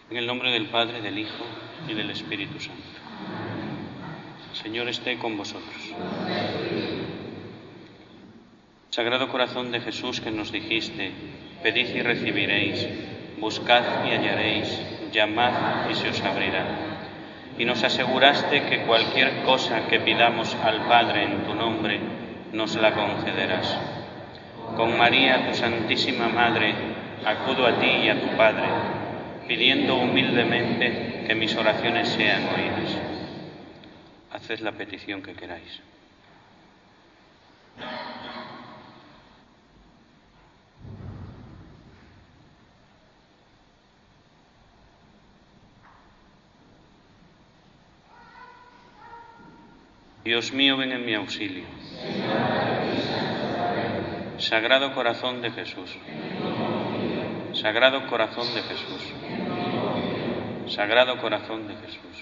En el nombre del Padre, del Hijo y del Espíritu Santo. El Señor esté con vosotros. Sagrado Corazón de Jesús, que nos dijiste: pedid y recibiréis, buscad y hallaréis, llamad y se os abrirá. Y nos aseguraste que cualquier cosa que pidamos al Padre en tu nombre, nos la concederás. Con María, tu Santísima Madre, acudo a ti y a tu Padre, pidiendo humildemente que mis oraciones sean oídas. Haced la petición que queráis. Dios mío, ven en mi auxilio. Sagrado Corazón de Jesús. Sagrado Corazón de Jesús. Sagrado Corazón de Jesús.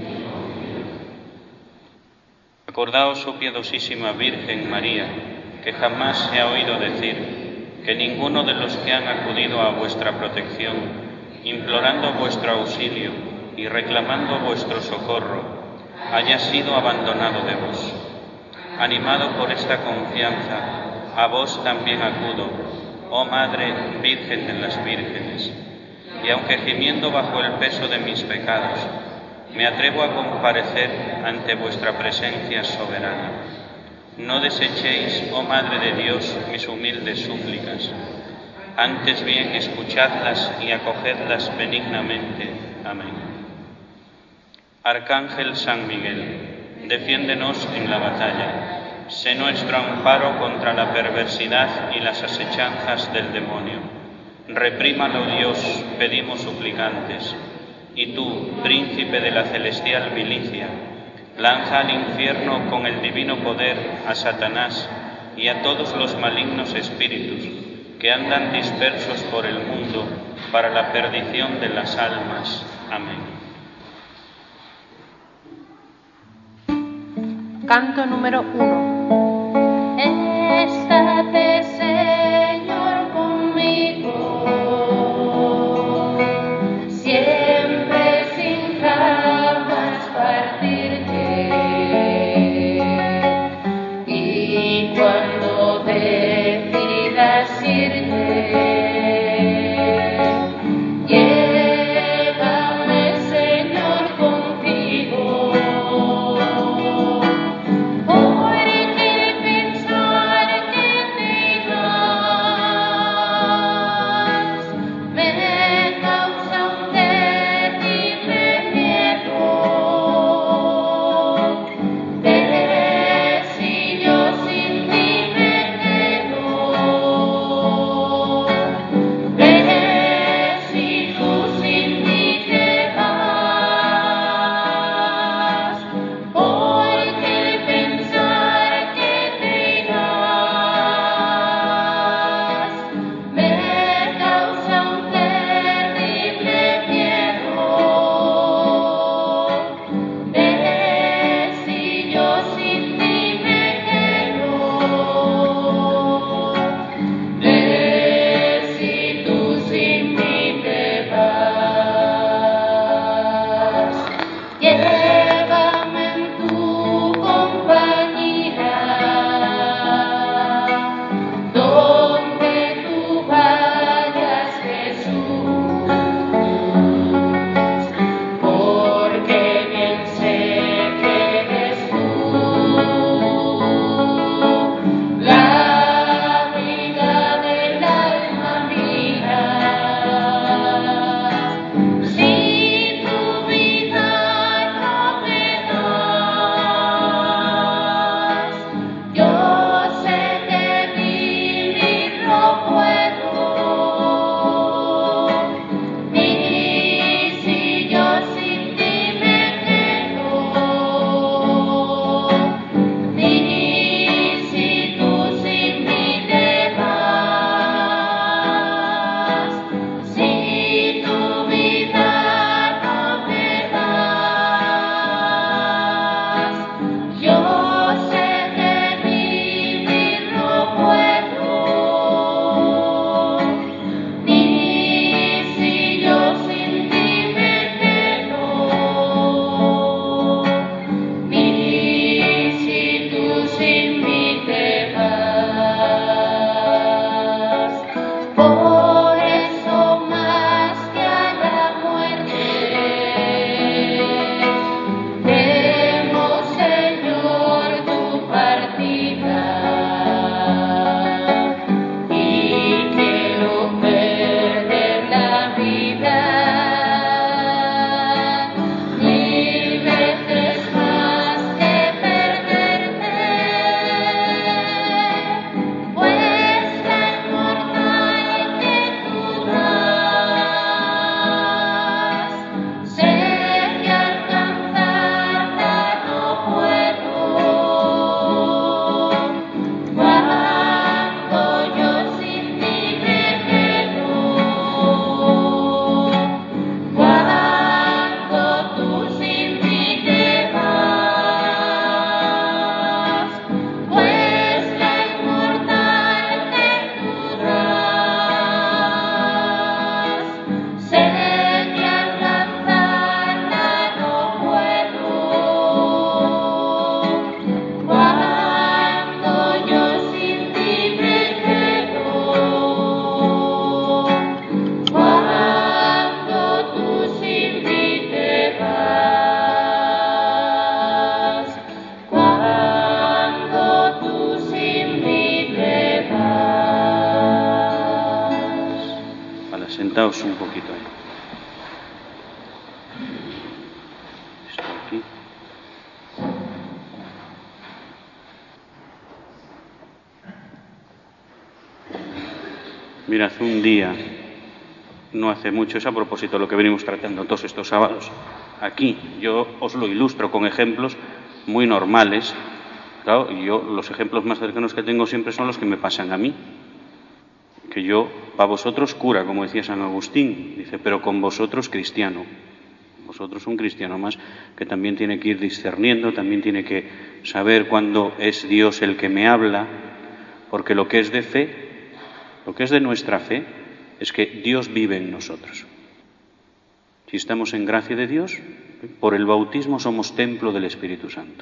Acordaos, oh piadosísima Virgen María, que jamás se ha oído decir que ninguno de los que han acudido a vuestra protección, implorando vuestro auxilio y reclamando vuestro socorro, haya sido abandonado de vos. Animado por esta confianza, a vos también acudo, oh Madre Virgen de las Vírgenes, y aunque gimiendo bajo el peso de mis pecados, me atrevo a comparecer ante vuestra presencia soberana. No desechéis, oh Madre de Dios, mis humildes súplicas, antes bien escuchadlas y acogedlas benignamente. Amén. Arcángel San Miguel, defiéndenos en la batalla. Sé nuestro amparo contra la perversidad y las asechanzas del demonio. Reprímalo, Dios, pedimos suplicantes. Y tú, príncipe de la celestial milicia, lanza al infierno con el divino poder a Satanás y a todos los malignos espíritus que andan dispersos por el mundo para la perdición de las almas. Amén. Canto número 1. Estate, Señor, conmigo, siempre sin jamás partirte. Y cuando decidas irte, Señor, contigo. Oh, poquito ahí. Esto aquí. Mirad, un día, no hace mucho, es a propósito de lo que venimos tratando todos estos sábados. Aquí yo os lo ilustro con ejemplos muy normales. Claro, y yo los ejemplos más cercanos que tengo siempre son los que me pasan a mí. Que yo, para vosotros cura, como decía San Agustín, dice, pero con vosotros cristiano. Vosotros un cristiano más que también tiene que ir discerniendo, también tiene que saber cuándo es Dios el que me habla, porque lo que es de fe, lo que es de nuestra fe, es que Dios vive en nosotros. Si estamos en gracia de Dios, por el bautismo somos templo del Espíritu Santo.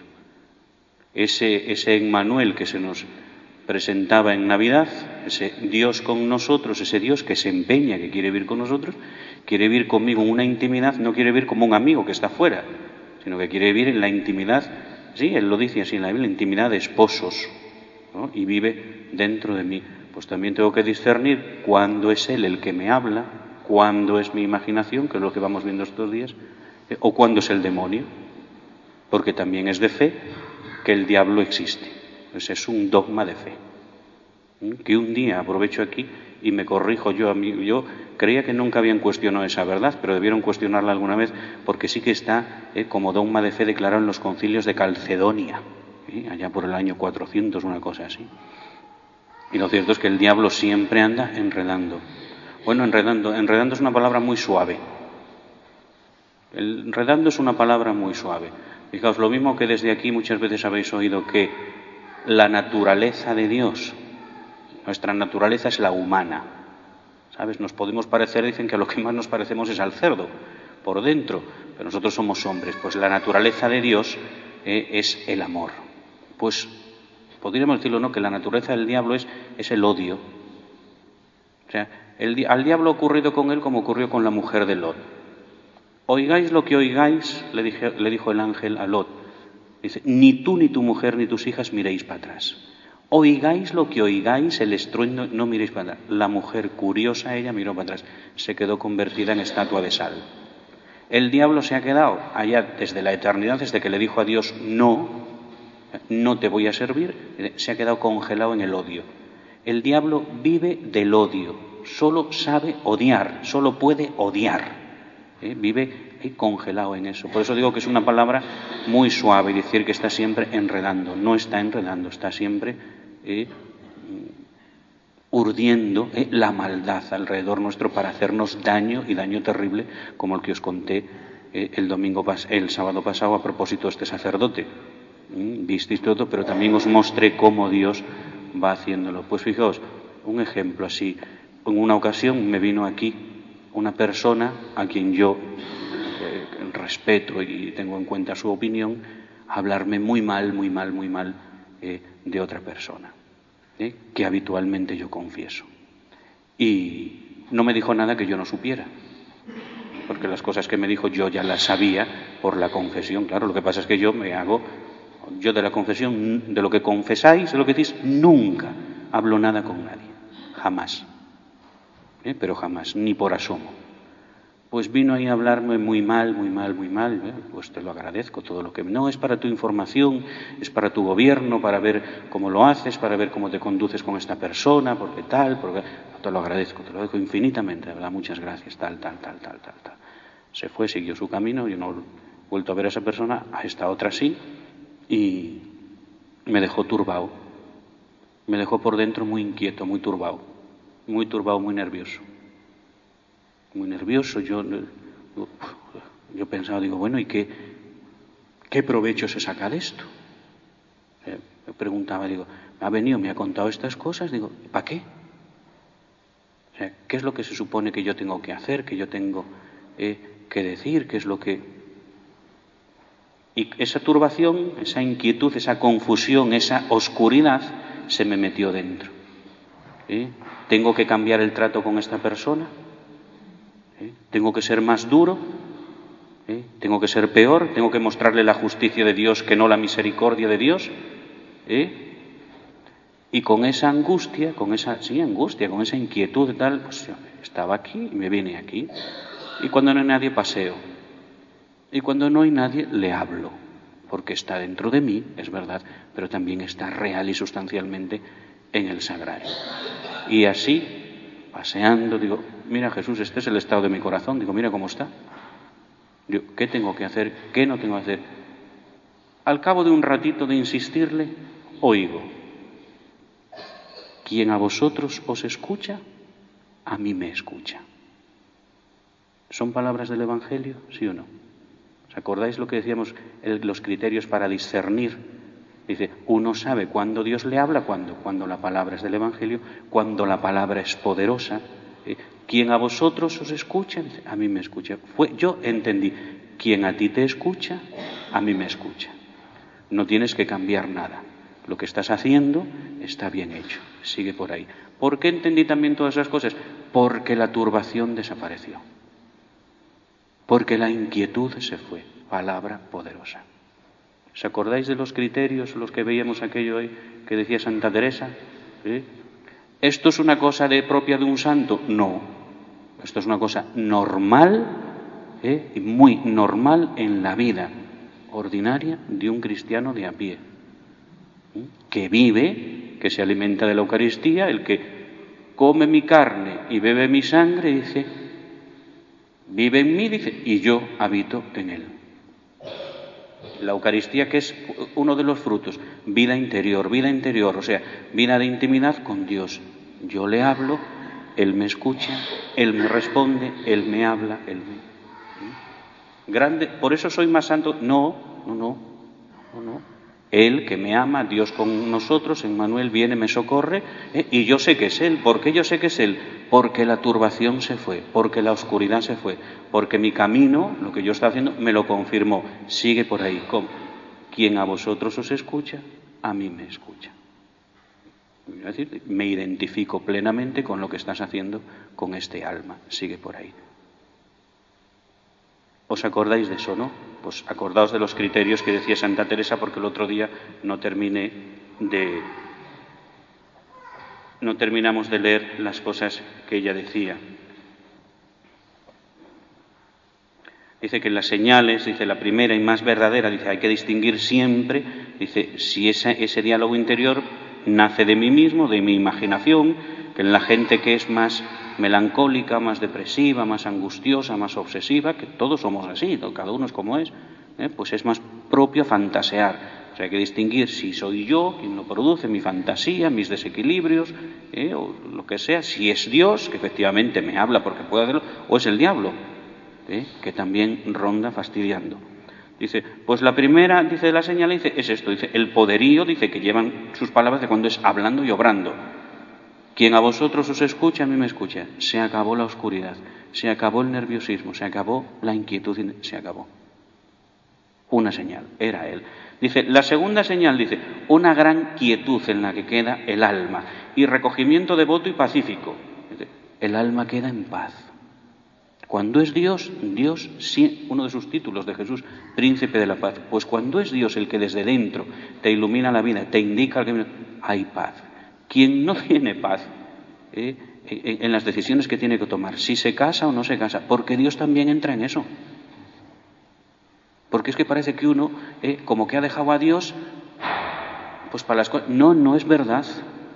Ese Emmanuel que se nos presentaba en Navidad, ese Dios con nosotros, ese Dios que se empeña, que quiere vivir con nosotros, quiere vivir conmigo en una intimidad, no quiere vivir como un amigo que está fuera, sino que quiere vivir en la intimidad, sí, él lo dice así en la Biblia, la intimidad de esposos, ¿no? Y vive dentro de mí. Pues también tengo que discernir cuándo es Él el que me habla, cuándo es mi imaginación, que es lo que vamos viendo estos días, o cuándo es el demonio, porque también es de fe que el diablo existe. Pues es un dogma de fe. Que un día aprovecho aquí y me corrijo yo a mí. Yo creía que nunca habían cuestionado esa verdad, pero debieron cuestionarla alguna vez, porque sí que está como dogma de fe declarado en los concilios de Calcedonia, allá por el año 400, una cosa así. Y lo cierto es que el diablo siempre anda enredando. Bueno, enredando es una palabra muy suave. Enredando es una palabra muy suave. Fijaos, lo mismo que desde aquí muchas veces habéis oído que la naturaleza de Dios, nuestra naturaleza es la humana. ¿Sabes? Nos podemos parecer, dicen que a lo que más nos parecemos es al cerdo, por dentro, pero nosotros somos hombres. Pues la naturaleza de Dios es el amor. Pues podríamos decirlo, ¿no?, que la naturaleza del diablo es el odio. O sea, al diablo ha ocurrido con él como ocurrió con la mujer de Lot. Oigáis lo que oigáis, le dijo el ángel a Lot. Dice, ni tú, ni tu mujer, ni tus hijas miréis para atrás. Oigáis lo que oigáis, el estruendo, no miréis para atrás. La mujer, curiosa ella, miró para atrás. Se quedó convertida en estatua de sal. El diablo se ha quedado allá desde la eternidad, desde que le dijo a Dios, no te voy a servir, se ha quedado congelado en el odio. El diablo vive del odio, solo sabe odiar, solo puede odiar. Vive congelado en eso. Por eso digo que es una palabra muy suave, decir que está siempre enredando. No está enredando, está siempre urdiendo la maldad alrededor nuestro para hacernos daño, y daño terrible, como el que os conté el sábado pasado a propósito de este sacerdote. Visteis todo, pero también os mostré cómo Dios va haciéndolo. Pues fijaos, un ejemplo así. En una ocasión me vino aquí una persona a quien yo respeto y tengo en cuenta su opinión, a hablarme muy mal de otra persona, que habitualmente yo confieso. Y no me dijo nada que yo no supiera, porque las cosas que me dijo yo ya las sabía por la confesión. Claro, lo que pasa es que yo de la confesión, de lo que confesáis, de lo que decís, nunca hablo nada con nadie, jamás. Pero jamás, ni por asomo. Pues vino ahí a hablarme muy mal, pues te lo agradezco todo lo que... No, es para tu información, es para tu gobierno, para ver cómo lo haces, para ver cómo te conduces con esta persona, porque tal, porque... Te lo agradezco infinitamente, de verdad, muchas gracias, tal. Se fue, siguió su camino, yo no he vuelto a ver a esa persona, a esta otra sí, y me dejó turbado. Me dejó por dentro muy inquieto, muy turbado, muy nervioso. Muy nervioso, yo pensaba, digo, bueno, ¿y qué provecho se saca de esto? Me preguntaba, digo, ha venido, me ha contado estas cosas, digo, ¿para qué? O sea, ¿qué es lo que se supone que yo tengo que hacer, que yo tengo que decir, qué es lo que... Y esa turbación, esa inquietud, esa confusión, esa oscuridad se me metió dentro. ¿Tengo que cambiar el trato con esta persona? ¿Tengo que ser más duro? ¿Tengo que ser peor? ¿Tengo que mostrarle la justicia de Dios que no la misericordia de Dios? Y con esa angustia, con esa inquietud y tal, pues yo estaba aquí y me vine aquí. Y cuando no hay nadie, paseo. Y cuando no hay nadie, le hablo. Porque está dentro de mí, es verdad, pero también está real y sustancialmente en el sagrario. Y así, paseando, digo, mira Jesús, este es el estado de mi corazón. Digo, mira cómo está. Digo, ¿qué tengo que hacer? ¿Qué no tengo que hacer? Al cabo de un ratito de insistirle, oigo. Quien a vosotros os escucha, a mí me escucha. ¿Son palabras del Evangelio, sí o no? ¿Os acordáis lo que decíamos, los criterios para discernir? Dice, uno sabe cuándo Dios le habla, cuando la palabra es del Evangelio, cuando la palabra es poderosa. Quien a vosotros os escucha, dice, a mí me escucha. Yo entendí, quien a ti te escucha, a mí me escucha. No tienes que cambiar nada. Lo que estás haciendo está bien hecho. Sigue por ahí. ¿Por qué entendí también todas esas cosas? Porque la turbación desapareció. Porque la inquietud se fue. Palabra poderosa. ¿Os acordáis de los criterios, los que veíamos aquello hoy que decía Santa Teresa? ¿Esto es una cosa propia de un santo? No. Esto es una cosa normal, y muy normal en la vida ordinaria de un cristiano de a pie. Que vive, que se alimenta de la Eucaristía, el que come mi carne y bebe mi sangre, dice, vive en mí, dice, y yo habito en él. La Eucaristía, que es uno de los frutos, vida interior, o sea, vida de intimidad con Dios. Yo le hablo, Él me escucha, Él me responde, Él me habla, Él me... Grande, por eso soy más santo. No. Él que me ama, Dios con nosotros, Emmanuel viene, me socorre, y yo sé que es Él. ¿Por qué yo sé que es Él? Porque la turbación se fue, porque la oscuridad se fue, porque mi camino, lo que yo estaba haciendo, me lo confirmó. Sigue por ahí. ¿Cómo? Quien a vosotros os escucha, a mí me escucha. Es decir, me identifico plenamente con lo que estás haciendo con este alma. Sigue por ahí. ¿Os acordáis de eso, no? Pues acordaos de los criterios que decía Santa Teresa, porque el otro día no terminamos de leer las cosas que ella decía. Dice que las señales, dice la primera y más verdadera, dice hay que distinguir siempre, dice si ese diálogo interior nace de mí mismo, de mi imaginación, que en la gente que es más melancólica, más depresiva, más angustiosa, más obsesiva, que todos somos así, cada uno es como es, pues es más propio fantasear. O sea, hay que distinguir si soy yo quien lo produce, mi fantasía, mis desequilibrios, o lo que sea, si es Dios, que efectivamente me habla porque puede hacerlo, o es el diablo, que también ronda fastidiando. Dice, pues la primera, dice de la señal, dice, es esto, dice, el poderío, dice, que llevan sus palabras de cuando es hablando y obrando. Quien a vosotros os escucha, a mí me escucha. Se acabó la oscuridad, se acabó el nerviosismo, se acabó la inquietud, se acabó. Una señal, era Él. Dice, la segunda señal, dice, una gran quietud en la que queda el alma y recogimiento devoto y pacífico. Dice, el alma queda en paz. Cuando es Dios, sí, uno de sus títulos de Jesús, príncipe de la paz, pues cuando es Dios el que desde dentro te ilumina la vida, te indica el camino, hay paz. Quien no tiene paz en las decisiones que tiene que tomar, si se casa o no se casa, porque Dios también entra en eso. Porque es que parece que uno, como que ha dejado a Dios, pues para las cosas. No es verdad.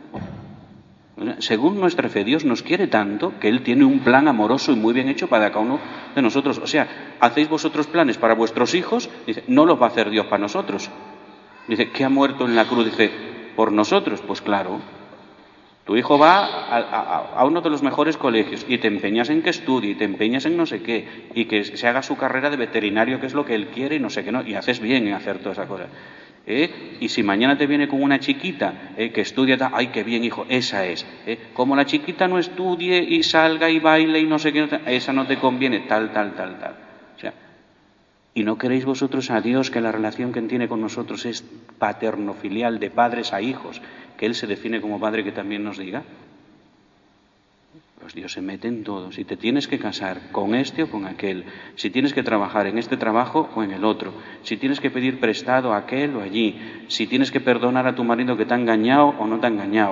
Según nuestra fe, Dios nos quiere tanto que Él tiene un plan amoroso y muy bien hecho para cada uno de nosotros. O sea, hacéis vosotros planes para vuestros hijos, dice, no los va a hacer Dios para nosotros. Dice, ¿qué ha muerto en la cruz? Dice, por nosotros. Pues claro, tu hijo va a uno de los mejores colegios y te empeñas en que estudie, y te empeñas en no sé qué, y que se haga su carrera de veterinario, que es lo que él quiere y no sé qué, no, y haces bien en hacer todas esas cosas. Y si mañana te viene con una chiquita que estudia, ¡ay, qué bien, hijo! Esa es. Como la chiquita no estudie y salga y baile y no sé qué, esa no te conviene, tal. O sea, ¿y no queréis vosotros a Dios que la relación que tiene con nosotros es paterno-filial, de padres a hijos, que Él se define como padre, que también nos diga? Pues Dios se mete en todo. Si te tienes que casar con este o con aquel, si tienes que trabajar en este trabajo o en el otro, si tienes que pedir prestado a aquel o allí, si tienes que perdonar a tu marido que te ha engañado o no te ha engañado.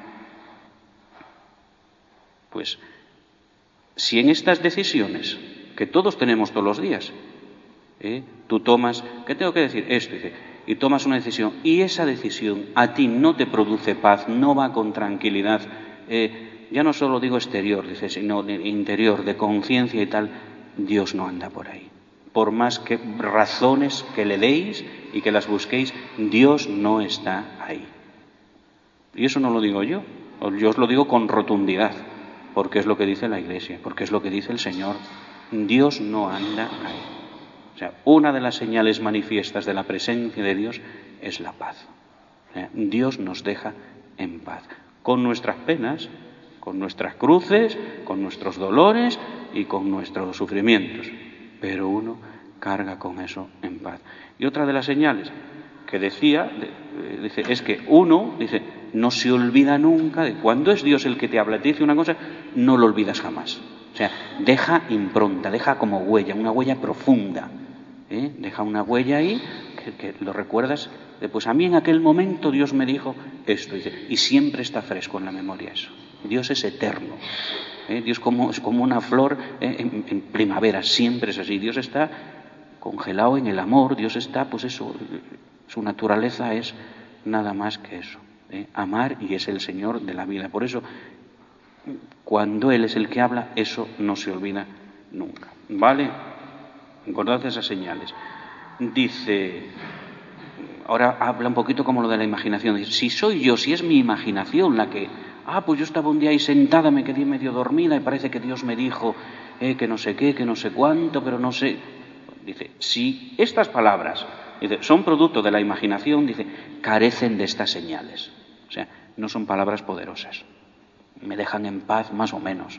Pues si en estas decisiones, que todos tenemos todos los días, tú tomas, ¿qué tengo que decir? Esto, dice, y tomas una decisión, y esa decisión a ti no te produce paz, no va con tranquilidad, ya no solo digo exterior, dice, sino de interior, de conciencia y tal, Dios no anda por ahí. Por más que razones que le deis y que las busquéis, Dios no está ahí. Y eso no lo digo yo os lo digo con rotundidad, porque es lo que dice la Iglesia, porque es lo que dice el Señor. Dios no anda ahí. O sea, una de las señales manifiestas de la presencia de Dios es la paz. O sea, Dios nos deja en paz, con nuestras penas, con nuestras cruces, con nuestros dolores y con nuestros sufrimientos. Pero uno carga con eso en paz. Y otra de las señales que decía, dice, es que uno, dice, no se olvida nunca de cuando es Dios el que te habla, te dice una cosa, no lo olvidas jamás. O sea, deja impronta, deja como huella, una huella profunda. Deja una huella ahí que lo recuerdas. Pues a mí en aquel momento Dios me dijo esto, dice, y siempre está fresco en la memoria eso. Dios es eterno. Dios es como una flor en primavera, siempre es así. Dios está congelado en el amor, Dios está, pues eso, su naturaleza es nada más que eso, amar, y es el Señor de la vida. Por eso, cuando Él es el que habla, eso no se olvida nunca. ¿Vale? Recordad esas señales. Dice, ahora habla un poquito como lo de la imaginación. Dice, si soy yo, si es mi imaginación la que... pues yo estaba un día ahí sentada, me quedé medio dormida y parece que Dios me dijo que no sé qué, que no sé cuánto, pero no sé... Dice, si estas palabras, dice, son producto de la imaginación, dice, carecen de estas señales. O sea, no son palabras poderosas. Me dejan en paz más o menos.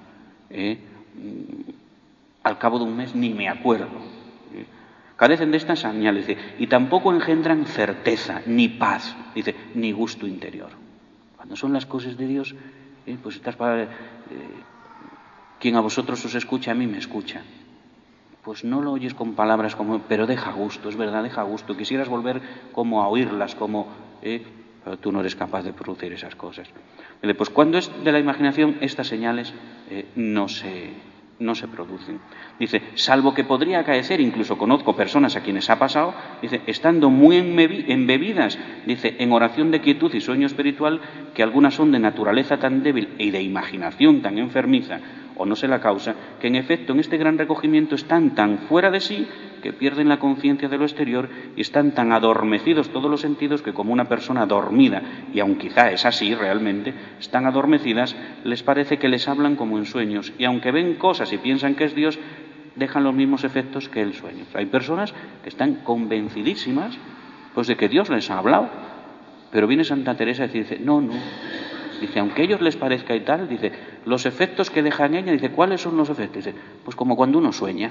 Al cabo de un mes ni me acuerdo. Carecen de estas señales, dice, y tampoco engendran certeza, ni paz, dice, ni gusto interior. Cuando son las cosas de Dios, pues estas palabras, quien a vosotros os escucha, a mí me escucha. Pues no lo oyes con palabras como, pero deja gusto, es verdad, deja gusto. Quisieras volver como a oírlas, como, pero tú no eres capaz de producir esas cosas. Pues cuando es de la imaginación, estas señales no se producen. Dice, salvo que podría acaecer, incluso conozco personas a quienes ha pasado, dice, estando muy embebidas, dice, en oración de quietud y sueño espiritual, que algunas son de naturaleza tan débil y de imaginación tan enfermiza, o no sé la causa, que en efecto en este gran recogimiento están tan fuera de sí que pierden la conciencia de lo exterior y están tan adormecidos todos los sentidos que como una persona dormida, y aun quizá es así realmente, están adormecidas, les parece que les hablan como en sueños, y aunque ven cosas y piensan que es Dios, dejan los mismos efectos que el sueño. Hay personas que están convencidísimas pues de que Dios les ha hablado, pero viene Santa Teresa y dice, no, dice, aunque a ellos les parezca y tal, dice, los efectos que deja en ella, dice, ¿cuáles son los efectos? Dice, pues como cuando uno sueña.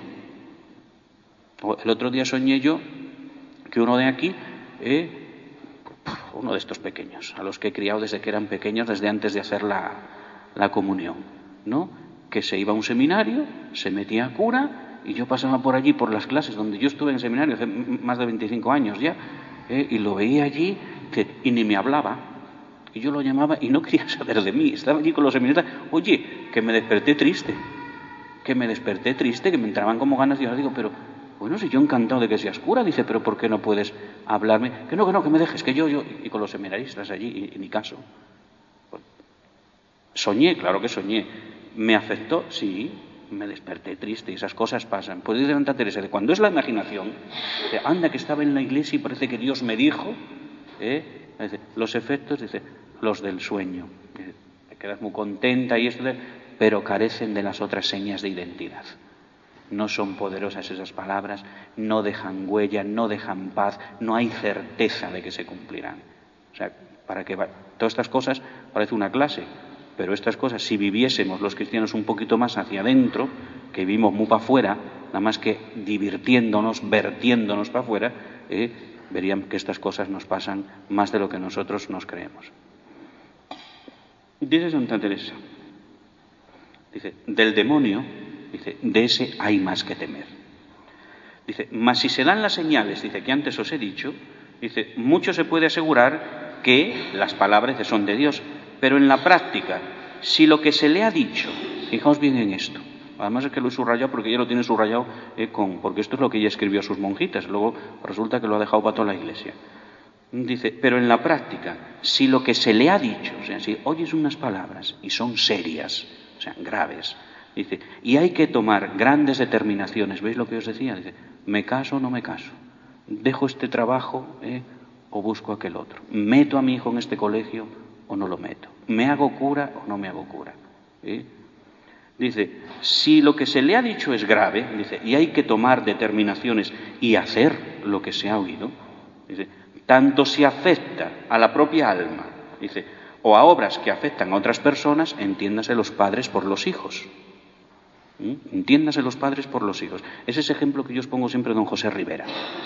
El otro día soñé yo que uno de aquí, uno de estos pequeños, a los que he criado desde que eran pequeños, desde antes de hacer la comunión, ¿no? Que se iba a un seminario, se metía a cura, y yo pasaba por allí, por las clases donde yo estuve en seminario hace más de 25 años ya, y lo veía allí, y ni me hablaba. Y yo lo llamaba y no quería saber de mí. Estaba allí con los seminaristas. Oye, que me desperté triste, que me entraban como ganas. Y ahora digo, pero, bueno, si yo encantado de que seas cura, dice, pero ¿por qué no puedes hablarme? Que no, que me dejes, que yo. Y con los seminaristas allí, y ni caso. Pues, soñé, claro que soñé. ¿Me afectó? Sí, me desperté triste y esas cosas pasan. Pues dice Santa Teresa, cuando es la imaginación, dice, anda que estaba en la iglesia y parece que Dios me dijo, dice, los efectos, dice, los del sueño. Dice, te quedas muy contenta y esto, pero carecen de las otras señas de identidad. No son poderosas esas palabras, no dejan huella, no dejan paz, no hay certeza de que se cumplirán. O sea, para que todas estas cosas parece una clase, pero estas cosas, si viviésemos los cristianos un poquito más hacia adentro, que vivimos muy para afuera, nada más que divirtiéndonos, vertiéndonos para afuera, verían que estas cosas nos pasan más de lo que nosotros nos creemos. Dice Santa Teresa, Dice, del demonio, dice, de ese hay más que temer. Dice, mas si se dan las señales, dice, que antes os he dicho, dice, mucho se puede asegurar que las palabras son de Dios, pero en la práctica, si lo que se le ha dicho, fijaos bien en esto, además es que lo he subrayado porque ella lo tiene subrayado porque esto es lo que ella escribió a sus monjitas, luego resulta que lo ha dejado para toda la iglesia. Dice, pero en la práctica, si lo que se le ha dicho, o sea, si oyes unas palabras y son serias, o sea, graves, dice, y hay que tomar grandes determinaciones, ¿veis lo que os decía? Dice, ¿me caso o no me caso? ¿Dejo este trabajo o busco aquel otro? ¿Meto a mi hijo en este colegio o no lo meto? ¿Me hago cura o no me hago cura? Dice, si lo que se le ha dicho es grave, dice, y hay que tomar determinaciones y hacer lo que se ha oído, dice, tanto si afecta a la propia alma, dice, o a obras que afectan a otras personas, entiéndase los padres por los hijos. Entiéndase los padres por los hijos. Es ese ejemplo que yo os pongo siempre de don José Rivera.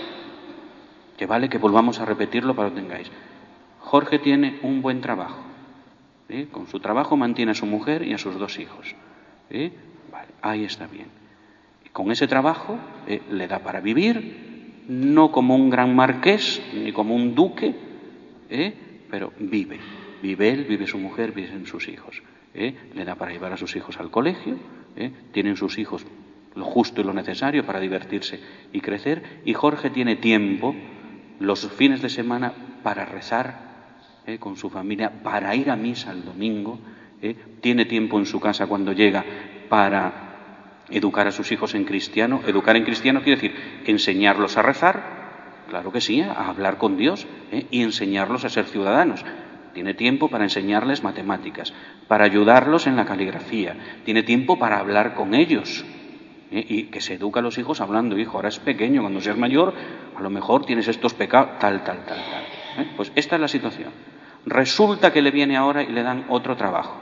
Que vale que volvamos a repetirlo para que lo tengáis. Jorge tiene un buen trabajo. Con su trabajo mantiene a su mujer y a sus 2 hijos. Vale, ahí está bien. Y con ese trabajo le da para vivir, no como un gran marqués, ni como un duque, pero vive. Vive él, vive su mujer, viven sus hijos. Le da para llevar a sus hijos al colegio, tienen sus hijos lo justo y lo necesario para divertirse y crecer, y Jorge tiene tiempo los fines de semana para rezar con su familia, para ir a misa el domingo, tiene tiempo en su casa cuando llega para educar a sus hijos en cristiano. Educar en cristiano quiere decir enseñarlos a rezar, claro que sí, a hablar con Dios, y enseñarlos a ser ciudadanos. Tiene tiempo para enseñarles matemáticas, para ayudarlos en la caligrafía, tiene tiempo para hablar con ellos, y que se educa a los hijos hablando, hijo, ahora es pequeño, cuando seas mayor, a lo mejor tienes estos pecados, tal. Pues esta es la situación. Resulta que le viene ahora y le dan otro trabajo.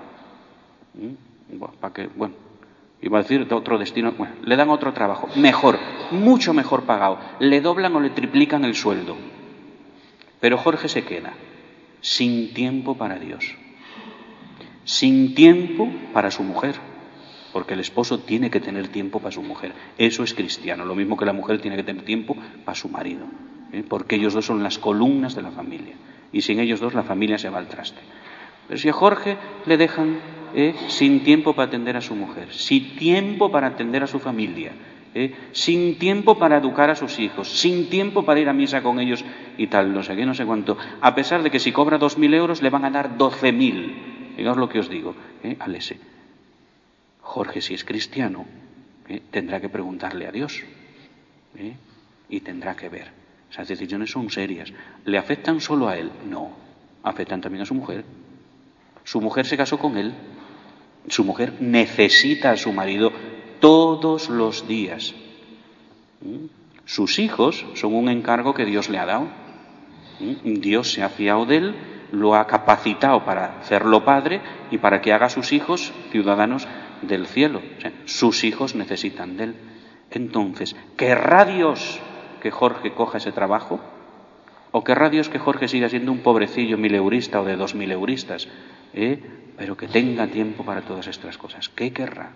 Iba a decir otro destino, le dan otro trabajo, mejor, mucho mejor pagado, le doblan o le triplican el sueldo. Pero Jorge se queda sin tiempo para Dios, sin tiempo para su mujer, porque el esposo tiene que tener tiempo para su mujer. Eso es cristiano, lo mismo que la mujer tiene que tener tiempo para su marido, porque ellos 2 son las columnas de la familia, y sin ellos 2 la familia se va al traste. Pero si a Jorge le dejan sin tiempo para atender a su mujer, sin tiempo para atender a su familia, sin tiempo para educar a sus hijos, sin tiempo para ir a misa con ellos y tal, no sé qué, no sé cuánto, a pesar de que si cobra 2.000 euros le van a dar 12.000, fijaos lo que os digo, al ese. Jorge, si es cristiano, tendrá que preguntarle a Dios, y tendrá que ver. Esas decisiones son serias. ¿Le afectan solo a él? No, afectan también a su mujer. Su mujer se casó con él, su mujer necesita a su marido todos los días. Sus hijos son un encargo que Dios le ha dado. Dios se ha fiado de él, lo ha capacitado para hacerlo padre y para que haga a sus hijos ciudadanos del cielo. O sea, sus hijos necesitan de él. Entonces, ¿querrá Dios que Jorge coja ese trabajo? ¿O querrá Dios que Jorge siga siendo un pobrecillo 1000eurista o de 2000euristas? Pero que tenga tiempo para todas estas cosas. ¿Qué querrá?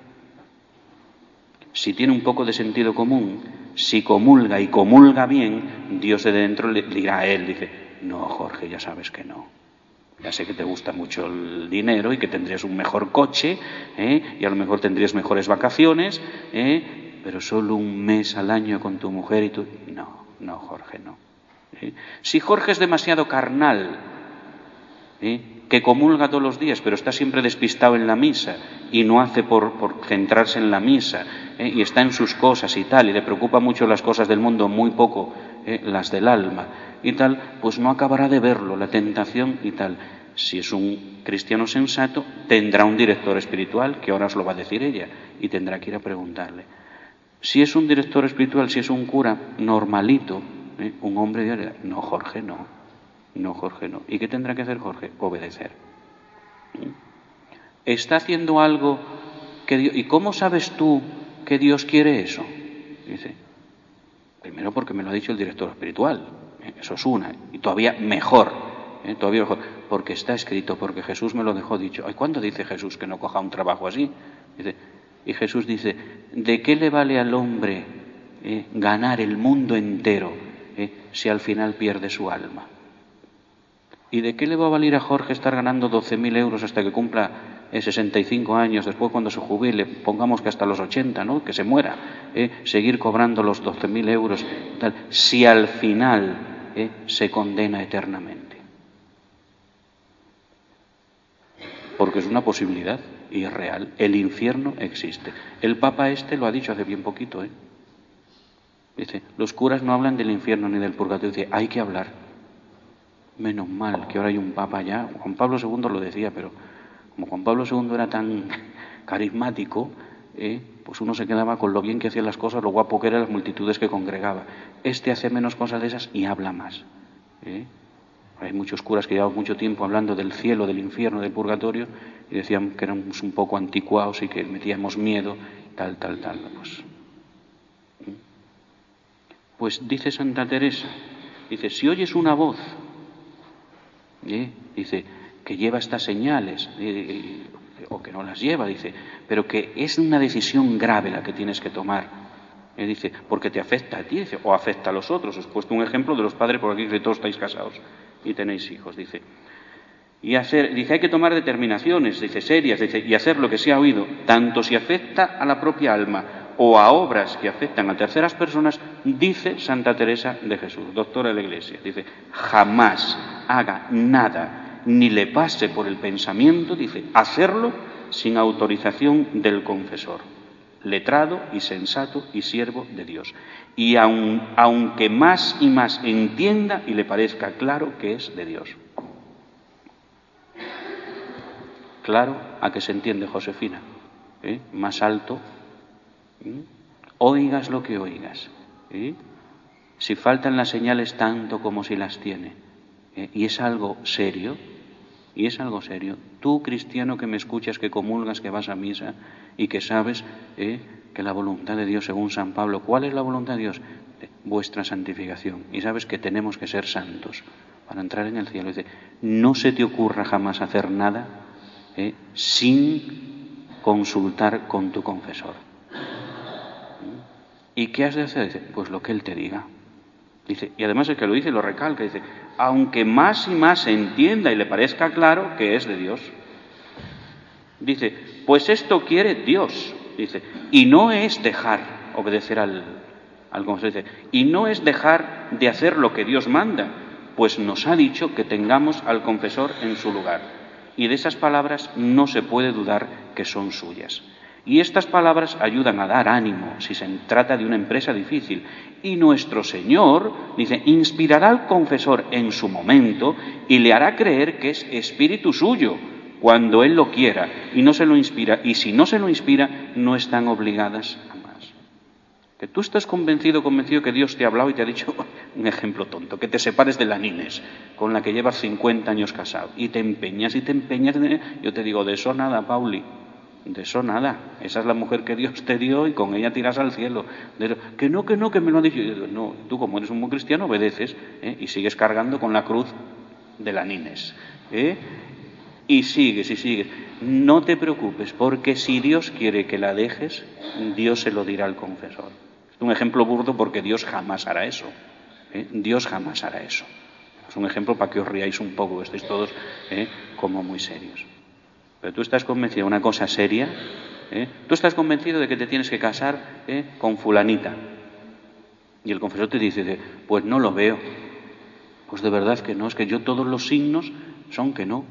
Si tiene un poco de sentido común, si comulga y comulga bien, Dios de dentro le dirá a él, dice, no, Jorge, ya sabes que no. Ya sé que te gusta mucho el dinero y que tendrías un mejor coche, y a lo mejor tendrías mejores vacaciones, pero solo un mes al año con tu mujer y tú... No, Jorge, no. Si Jorge es demasiado carnal, que comulga todos los días, pero está siempre despistado en la misa y no hace por centrarse en la misa, y está en sus cosas y tal, y le preocupa mucho las cosas del mundo, muy poco las del alma y tal, pues no acabará de verlo, la tentación y tal. Si es un cristiano sensato, tendrá un director espiritual, que ahora os lo va a decir ella, y tendrá que ir a preguntarle. Si es un director espiritual, si es un cura normalito, un hombre de... No, Jorge, no. No, Jorge, no. ¿Y qué tendrá que hacer Jorge? Obedecer. ¿Está haciendo algo que Dios... ¿Y cómo sabes tú que Dios quiere eso? Dice, primero porque me lo ha dicho el director espiritual. Eso es una. Y todavía mejor. Porque está escrito, porque Jesús me lo dejó dicho. ¿Cuándo dice Jesús que no coja un trabajo así? Y Jesús dice, ¿de qué le vale al hombre ganar el mundo entero si al final pierde su alma? ¿Y de qué le va a valer a Jorge estar ganando 12.000 euros hasta que cumpla 65 años, después cuando se jubile, pongamos que hasta los 80, ¿no? Que se muera, seguir cobrando los 12.000 euros, tal, si al final se condena eternamente? Porque es una posibilidad y es real. El infierno existe. El Papa lo ha dicho hace bien poquito, Dice, los curas no hablan del infierno ni del purgatorio. Dice, hay que hablar. Menos mal que ahora hay un Papa ya. Juan Pablo II lo decía, pero como Juan Pablo II era tan carismático, pues uno se quedaba con lo bien que hacía las cosas, lo guapo que eran las multitudes que congregaba. Hace menos cosas de esas y habla más. Hay muchos curas que llevaban mucho tiempo hablando del cielo, del infierno, del purgatorio, y decían que éramos un poco anticuados y que metíamos miedo, tal. Pues dice Santa Teresa, dice, si oyes una voz, dice, que lleva estas señales, o que no las lleva, dice, pero que es una decisión grave la que tienes que tomar, dice, porque te afecta a ti, dice, o afecta a los otros. Os he puesto un ejemplo de los padres, por aquí que todos estáis casados y tenéis hijos, dice, hay que tomar determinaciones, dice, serias, dice, y hacer lo que se ha oído, tanto si afecta a la propia alma o a obras que afectan a terceras personas, dice Santa Teresa de Jesús, doctora de la Iglesia, dice, jamás haga nada, ni le pase por el pensamiento, dice, hacerlo sin autorización del confesor, letrado y sensato y siervo de Dios, y aunque más y más entienda y le parezca claro que es de Dios. Claro, a que se entiende, Josefina, más alto, oigas lo que oigas, si faltan las señales tanto como si las tiene, y es algo serio, tú, cristiano que me escuchas, que comulgas, que vas a misa y que sabes que la voluntad de Dios, según San Pablo, ¿cuál es la voluntad de Dios? Vuestra santificación, y sabes que tenemos que ser santos para entrar en el cielo. Dice, no se te ocurra jamás hacer nada sin consultar con tu confesor. ¿Y qué has de hacer? Dice, pues lo que él te diga. Dice, y además el que lo dice lo recalca, dice, aunque más y más se entienda y le parezca claro que es de Dios. Dice, pues esto quiere Dios, dice, y no es dejar obedecer al confesor, dice, y no es dejar de hacer lo que Dios manda, pues nos ha dicho que tengamos al confesor en su lugar. Y de esas palabras no se puede dudar que son suyas. Y estas palabras ayudan a dar ánimo si se trata de una empresa difícil. Y nuestro Señor, dice, inspirará al confesor en su momento y le hará creer que es espíritu suyo cuando Él lo quiera y no se lo inspira. Y si no se lo inspira, no están obligadas a más. Que tú estás convencido que Dios te ha hablado y te ha dicho, un ejemplo tonto, que te separes de la Nines, con la que llevas 50 años casado, y te empeñas, yo te digo, de eso nada, Pauli. De eso nada, esa es la mujer que Dios te dio y con ella tiras al cielo. Que no, que me lo ha dicho. No, tú como eres un buen cristiano obedeces y sigues cargando con la cruz de la Nines. Y sigues. No te preocupes, porque si Dios quiere que la dejes, Dios se lo dirá al confesor. Es un ejemplo burdo porque Dios jamás hará eso. Dios jamás hará eso. Es un ejemplo para que os riáis un poco, estéis todos como muy serios. Pero tú estás convencido de una cosa seria, tú estás convencido de que te tienes que casar con fulanita. Y el confesor te dice, pues no lo veo. Pues de verdad que no, es que yo todos los signos son que no.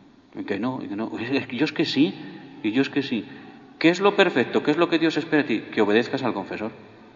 Yo es que sí, y yo es que sí. ¿Qué es lo perfecto? ¿Qué es lo que Dios espera de ti? Que obedezcas al confesor.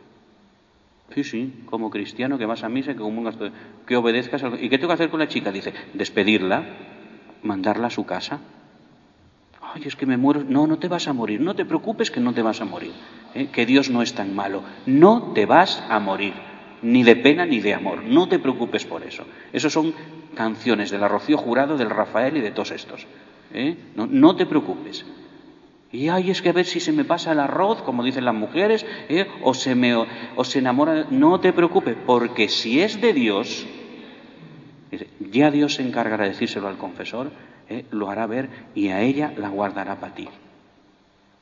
Sí, como cristiano que vas a misa, que obedezcas al... ¿Y qué tengo que hacer con la chica? Dice, despedirla, mandarla a su casa. Ay, es que me muero. No te vas a morir, no te preocupes que no te vas a morir, que Dios no es tan malo, no te vas a morir, ni de pena ni de amor, no te preocupes por eso. Esos son canciones de la Rocío Jurado, del Rafael y de todos estos. No te preocupes. Y ay, es que a ver si se me pasa el arroz, como dicen las mujeres, o se enamora. No te preocupes, porque si es de Dios, ya Dios se encargará de decírselo al confesor, lo hará ver y a ella la guardará para ti.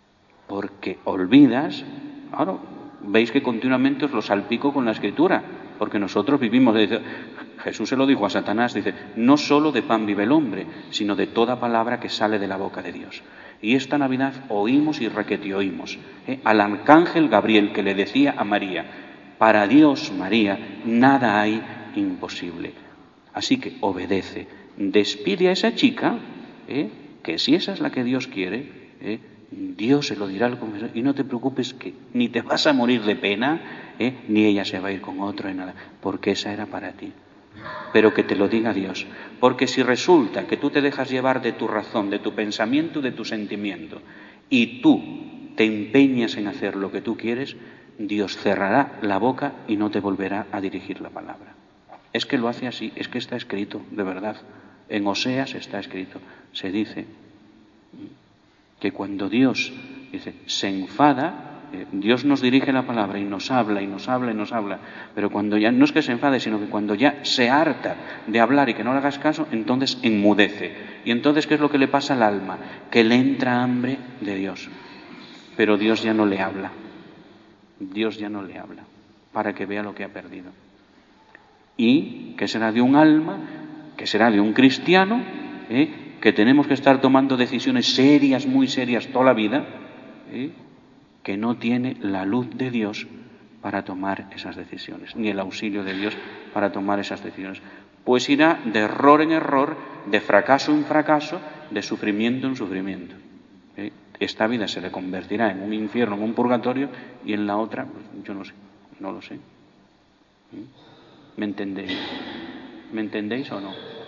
porque olvidas. Claro, veis que continuamente os lo salpico con la Escritura, porque nosotros vivimos, Jesús se lo dijo a Satanás, dice, no solo de pan vive el hombre, sino de toda palabra que sale de la boca de Dios. Y esta Navidad oímos y requete oímos al arcángel Gabriel, que le decía a María, para Dios, María, nada hay imposible. Así que obedece, despide a esa chica, que si esa es la que Dios quiere, Dios se lo dirá al confesor, y no te preocupes que ni te vas a morir de pena, ni ella se va a ir con otro, ni nada, porque esa era para ti. Pero que te lo diga Dios, porque si resulta que tú te dejas llevar de tu razón, de tu pensamiento, de tu sentimiento, y tú te empeñas en hacer lo que tú quieres, Dios cerrará la boca y no te volverá a dirigir la palabra. Es que lo hace así, es que está escrito, de verdad. En Oseas está escrito, se dice que cuando Dios se enfada, Dios nos dirige la palabra y nos habla y nos habla y nos habla, pero cuando ya no es que se enfade, sino que cuando ya se harta de hablar y que no le hagas caso, entonces enmudece. Y entonces, ¿qué es lo que le pasa al alma? Que le entra hambre de Dios, pero Dios ya no le habla. Dios ya no le habla, para que vea lo que ha perdido. ¿Y qué será de un alma? ¿Qué será de un cristiano? Que tenemos que estar tomando decisiones serias, muy serias toda la vida, que no tiene la luz de Dios para tomar esas decisiones, ni el auxilio de Dios para tomar esas decisiones. Pues irá de error en error, de fracaso en fracaso, de sufrimiento en sufrimiento. Esta vida se le convertirá en un infierno, en un purgatorio, y en la otra, pues, yo no sé, no lo sé. ¿Me entendéis? ¿Me entendéis o no?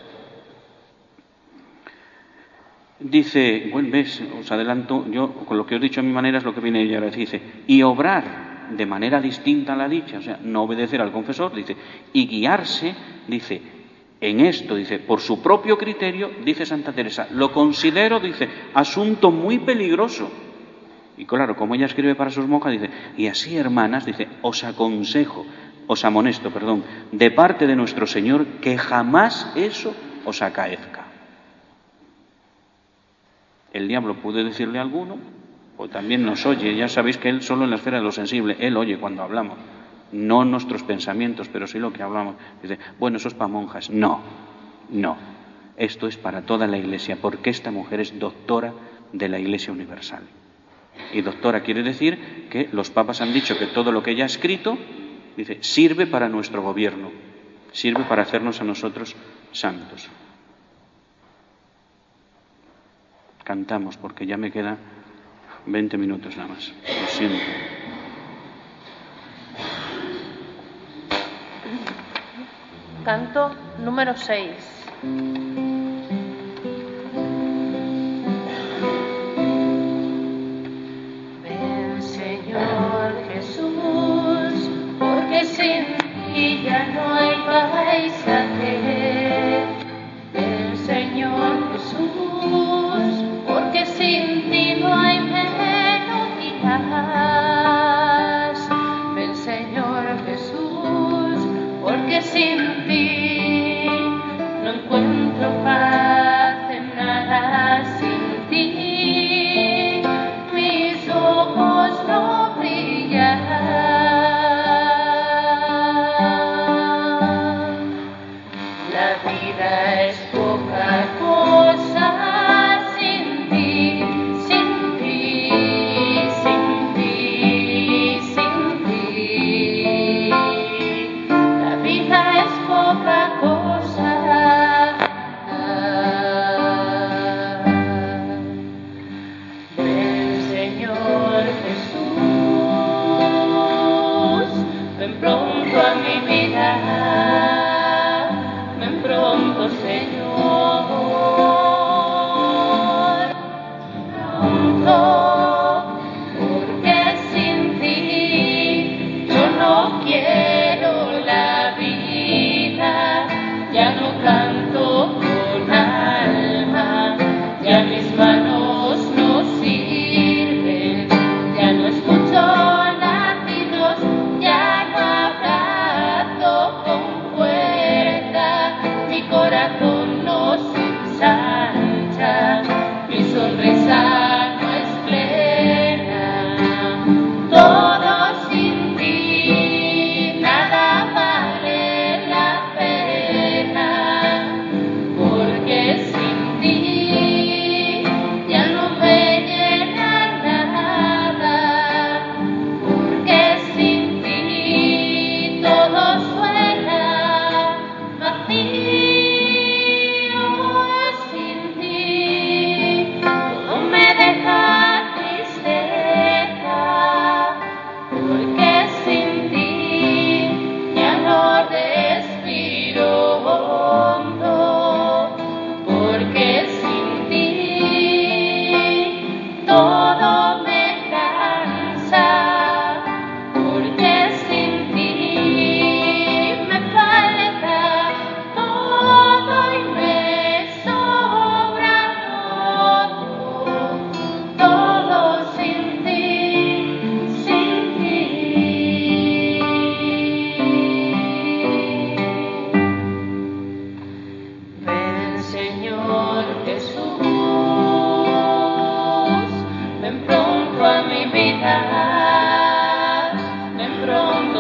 Dice, bueno, ves, os adelanto, yo con lo que os he dicho a mi manera es lo que viene ella ahora, dice, y obrar de manera distinta a la dicha, o sea, no obedecer al confesor, dice, y guiarse, dice, en esto, dice, por su propio criterio, dice Santa Teresa, lo considero, dice, asunto muy peligroso. Y claro, como ella escribe para sus monjas, dice, y así, hermanas, dice, os amonesto, de parte de nuestro Señor, que jamás eso os acaezca. El diablo puede decirle a alguno, o también nos oye, ya sabéis que él solo en la esfera de lo sensible, él oye cuando hablamos, no nuestros pensamientos, pero sí lo que hablamos. Dice, bueno, eso es para monjas. No, esto es para toda la Iglesia, porque esta mujer es doctora de la Iglesia Universal. Y doctora quiere decir que los papas han dicho que todo lo que ella ha escrito, dice, sirve para nuestro gobierno, sirve para hacernos a nosotros santos. Cantamos, porque ya me queda 20 minutos nada más. Lo siento. Canto número 6. Ven, Señor Jesús, porque sin ti ya no hay paisaje. Ven, Señor Jesús, porque sin ti no hay melodías. Ven, Señor Jesús, porque sin ti no encuentro paz en nada. Sin ti mis ojos no brillan. La vida es poca cosa. La vida es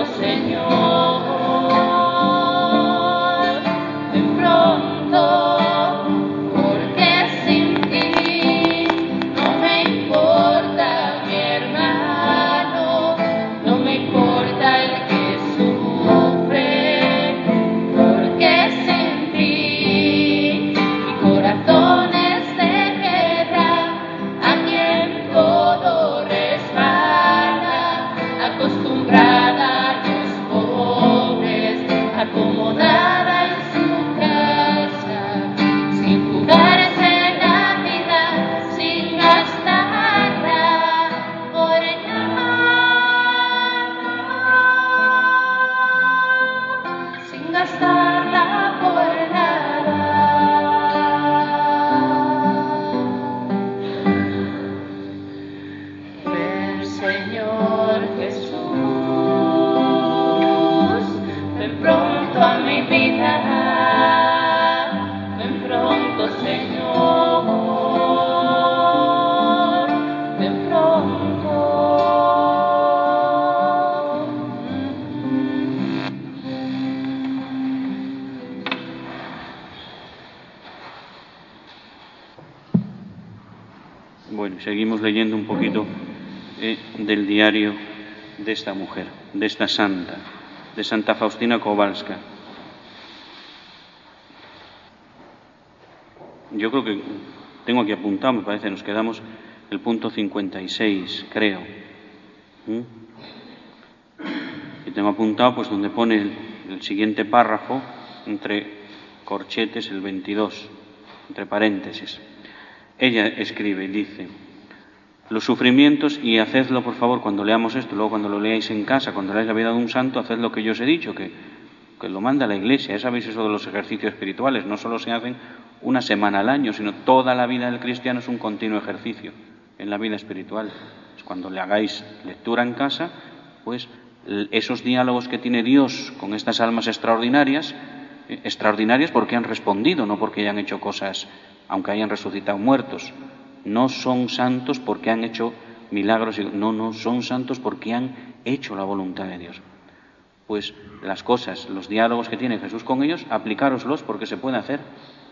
Bueno, seguimos leyendo un poquito del diario de esta mujer, de esta santa, de Santa Faustina Kowalska. Yo creo que tengo aquí apuntado, me parece, nos quedamos el punto 56, creo. Y tengo apuntado pues donde pone el siguiente párrafo, entre corchetes el 22, entre paréntesis. Ella escribe y dice: los sufrimientos, y hacedlo por favor cuando leamos esto, luego cuando lo leáis en casa, cuando leáis la vida de un santo, haced lo que yo os he dicho, que lo manda la Iglesia. Ya sabéis eso de los ejercicios espirituales, no solo se hacen una semana al año, sino toda la vida del cristiano es un continuo ejercicio en la vida espiritual. Pues cuando le hagáis lectura en casa, pues esos diálogos que tiene Dios con estas almas extraordinarias porque han respondido, no porque hayan hecho cosas, aunque hayan resucitado muertos. No son santos porque han hecho milagros, no, son santos porque han hecho la voluntad de Dios. Pues las cosas, los diálogos que tiene Jesús con ellos, aplicároslos porque se puede hacer.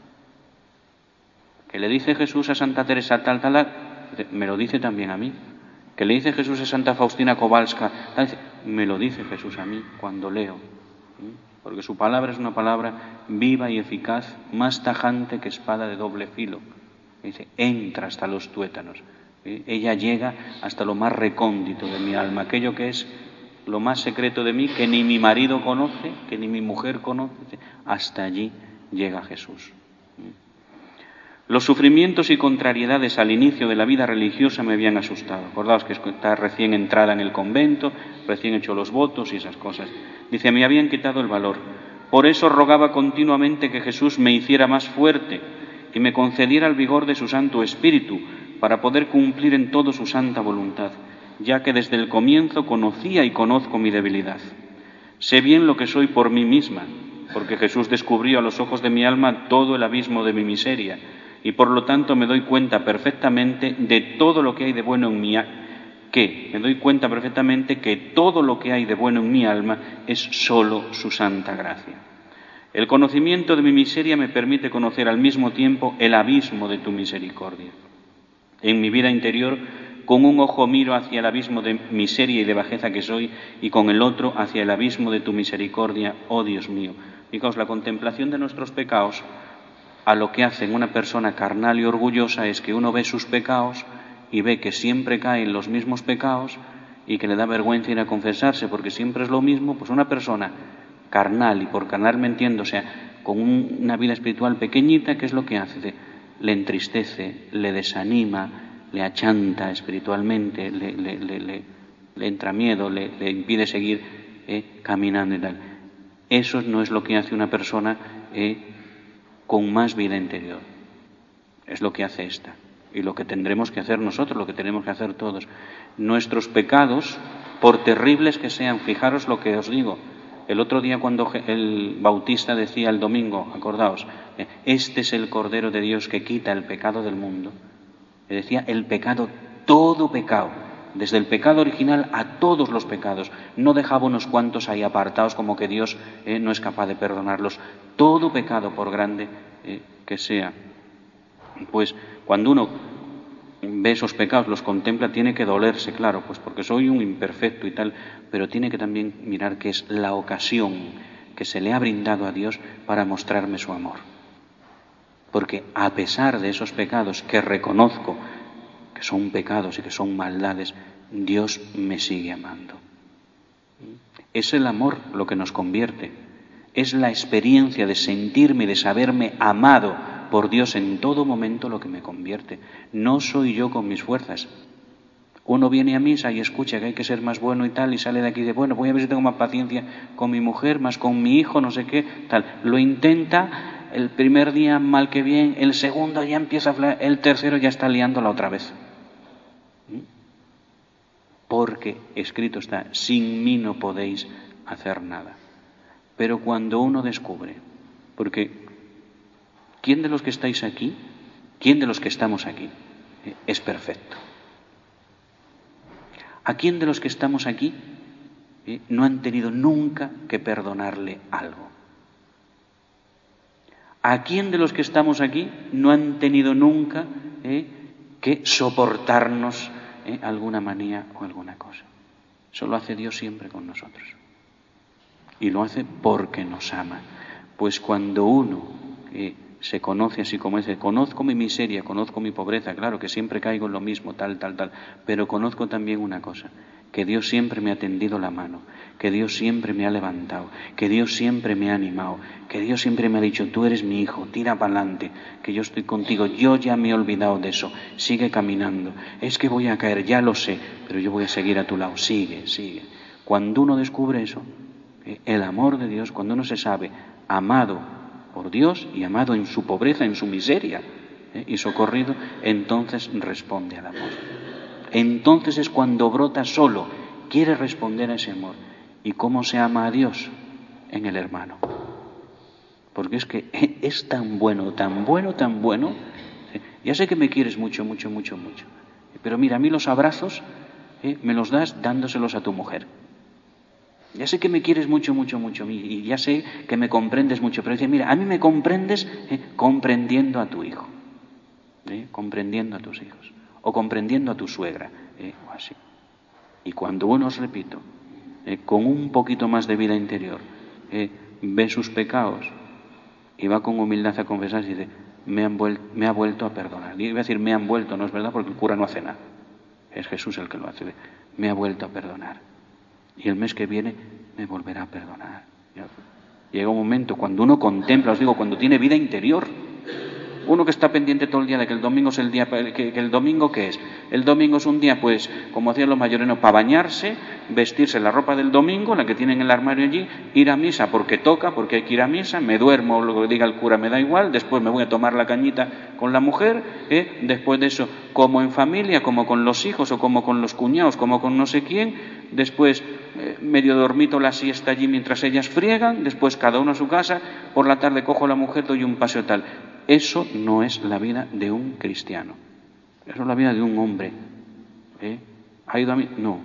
Que le dice Jesús a Santa Teresa tal, me lo dice también a mí. Que le dice Jesús a Santa Faustina Kowalska tal, me lo dice Jesús a mí cuando leo. Porque su palabra es una palabra viva y eficaz, más tajante que espada de doble filo. Dice, entra hasta los tuétanos. Ella llega hasta lo más recóndito de mi alma, aquello que es lo más secreto de mí, que ni mi marido conoce, que ni mi mujer conoce. Hasta allí llega Jesús. Los sufrimientos y contrariedades al inicio de la vida religiosa me habían asustado. Acordaos que está recién entrada en el convento, recién hecho los votos y esas cosas. Dice, me habían quitado el valor. Por eso rogaba continuamente que Jesús me hiciera más fuerte y me concediera el vigor de su Santo Espíritu para poder cumplir en todo su santa voluntad, ya que desde el comienzo conocía y conozco mi debilidad. Sé bien lo que soy por mí misma, porque Jesús descubrió a los ojos de mi alma todo el abismo de mi miseria, y por lo tanto me doy cuenta perfectamente de todo lo que hay de bueno en mi alma, que todo lo que hay de bueno en mi alma es sólo su santa gracia. El conocimiento de mi miseria me permite conocer al mismo tiempo el abismo de tu misericordia. En mi vida interior, con un ojo miro hacia el abismo de miseria y de bajeza que soy, y con el otro hacia el abismo de tu misericordia, oh Dios mío. Fijaos, la contemplación de nuestros pecados, a lo que hace en una persona carnal y orgullosa, es que uno ve sus pecados y ve que siempre cae en los mismos pecados y que le da vergüenza ir a confesarse porque siempre es lo mismo. Pues una persona carnal, y por carnal me entiendo, o sea, con una vida espiritual pequeñita, ¿qué es lo que hace? Le entristece, le desanima, le achanta espiritualmente, le entra miedo, le impide seguir caminando y tal. Eso no es lo que hace una persona con más vida interior. Es lo que hace esta. Y lo que tendremos que hacer nosotros, lo que tenemos que hacer todos. Nuestros pecados, por terribles que sean, fijaros lo que os digo. El otro día cuando el Bautista decía el domingo, acordaos, este es el Cordero de Dios que quita el pecado del mundo. Le decía el pecado, todo pecado. desde el pecado original a todos los pecados. No dejaba unos cuantos ahí apartados como que Dios no es capaz de perdonarlos. Todo pecado, por grande que sea. Pues cuando uno ve esos pecados, los contempla, tiene que dolerse, claro, pues porque soy un imperfecto y tal, pero tiene que también mirar que es la ocasión que se le ha brindado a Dios para mostrarme su amor. Porque a pesar de esos pecados que reconozco que son pecados y que son maldades, Dios me sigue amando. Es el amor lo que nos convierte. Es la experiencia de sentirme, de saberme amado por Dios en todo momento lo que me convierte. No soy yo con mis fuerzas. Uno viene a misa y escucha que hay que ser más bueno y tal, y sale de aquí de, bueno, voy a ver si tengo más paciencia con mi mujer, más con mi hijo, no sé qué, tal. Lo intenta, el primer día mal que bien, el segundo ya empieza a hablar, el tercero ya está liándola otra vez. Porque escrito está, sin mí no podéis hacer nada. Pero cuando uno descubre, porque ¿quién de los que estáis aquí, quién de los que estamos aquí es perfecto? ¿A quién de los que estamos aquí no han tenido nunca que perdonarle algo? ¿A quién de los que estamos aquí no han tenido nunca que soportarnos alguna manía o alguna cosa? Eso lo hace Dios siempre con nosotros. Y lo hace porque nos ama. Pues cuando uno se conoce así como dice, conozco mi miseria, conozco mi pobreza, claro que siempre caigo en lo mismo, tal, pero conozco también una cosa, que Dios siempre me ha tendido la mano, que Dios siempre me ha levantado, que Dios siempre me ha animado, que Dios siempre me ha dicho, tú eres mi hijo, tira para adelante, que yo estoy contigo, yo ya me he olvidado de eso, sigue caminando, es que voy a caer, ya lo sé, pero yo voy a seguir a tu lado, sigue. Cuando uno descubre eso, el amor de Dios, cuando uno se sabe amado por Dios y amado en su pobreza, en su miseria y socorrido, entonces responde al amor. Entonces es cuando brota solo, quiere responder a ese amor. ¿Y cómo se ama a Dios? En el hermano. Porque es que es tan bueno, ya sé que me quieres mucho, pero mira, a mí los abrazos me los das dándoselos a tu mujer. Ya sé que me quieres mucho, y ya sé que me comprendes mucho, pero dice, mira, a mí me comprendes comprendiendo a tu hijo, comprendiendo a tus hijos, o comprendiendo a tu suegra, o así. Y cuando uno, os repito, con un poquito más de vida interior, ve sus pecados y va con humildad a confesar y dice, me ha vuelto a perdonar. Y iba a decir, me han vuelto, no es verdad, porque el cura no hace nada. Es Jesús el que lo hace. Me ha vuelto a perdonar. Y el mes que viene me volverá a perdonar. Llega un momento cuando uno contempla, os digo, cuando tiene vida interior, uno que está pendiente todo el día de que el domingo es el día, que el domingo ¿qué es? El domingo es un día, pues, como hacían los mayorenos, para bañarse, vestirse la ropa del domingo, la que tienen en el armario allí, ir a misa porque toca, porque hay que ir a misa, me duermo, lo que diga el cura me da igual, después me voy a tomar la cañita con la mujer, después de eso, como en familia, como con los hijos, o como con los cuñados, como con no sé quién, después medio dormito la siesta allí mientras ellas friegan, después cada uno a su casa, por la tarde cojo a la mujer, doy un paseo tal. Eso no es la vida de un cristiano. Eso es la vida de un hombre. ¿Ha ido a mí? No.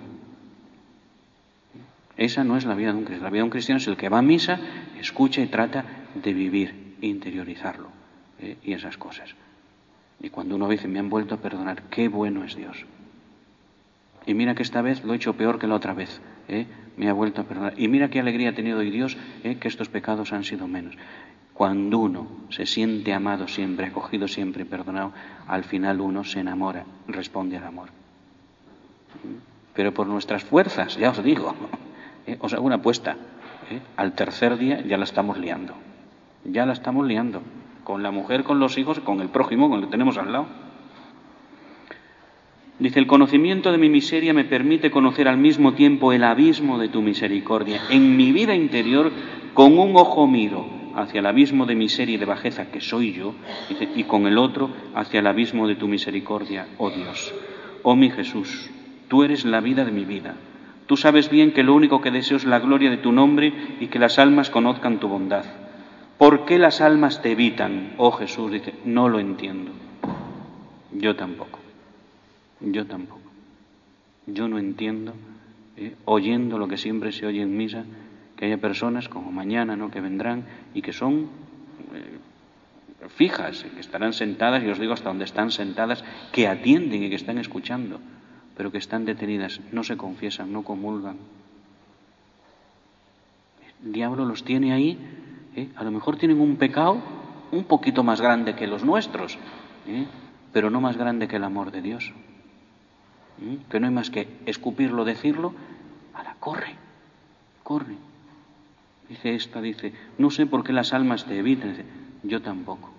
Esa no es la vida de un cristiano. La vida de un cristiano es el que va a misa, escucha y trata de vivir, interiorizarlo. Y esas cosas. Y cuando uno dice, me han vuelto a perdonar, qué bueno es Dios. Y mira que esta vez lo he hecho peor que la otra vez. Me ha vuelto a perdonar. Y mira qué alegría ha tenido hoy Dios, que estos pecados han sido menos. Cuando uno se siente amado siempre, acogido siempre y perdonado, al final uno se enamora, responde al amor. Pero por nuestras fuerzas, ya os digo, os hago una apuesta, al tercer día ya la estamos liando. Ya la estamos liando. Con la mujer, con los hijos, con el prójimo, con el que tenemos al lado. Dice, el conocimiento de mi miseria me permite conocer al mismo tiempo el abismo de tu misericordia. En mi vida interior, con un ojo miro hacia el abismo de miseria y de bajeza que soy yo, dice, y con el otro hacia el abismo de tu misericordia, oh Dios. Oh mi Jesús, tú eres la vida de mi vida. Tú sabes bien que lo único que deseo es la gloria de tu nombre y que las almas conozcan tu bondad. ¿Por qué las almas te evitan? Oh Jesús, dice, no lo entiendo. Yo tampoco. Yo no entiendo, oyendo lo que siempre se oye en misa, que haya personas como mañana, ¿no?, que vendrán y que son fijas, que estarán sentadas, y os digo hasta donde están sentadas, que atienden y que están escuchando, pero que están detenidas, no se confiesan, no comulgan. El diablo los tiene ahí, a lo mejor tienen un pecado un poquito más grande que los nuestros, pero no más grande que el amor de Dios. Que no hay más que escupirlo, decirlo, corre. Dice, no sé por qué las almas te evitan. Dice, yo tampoco.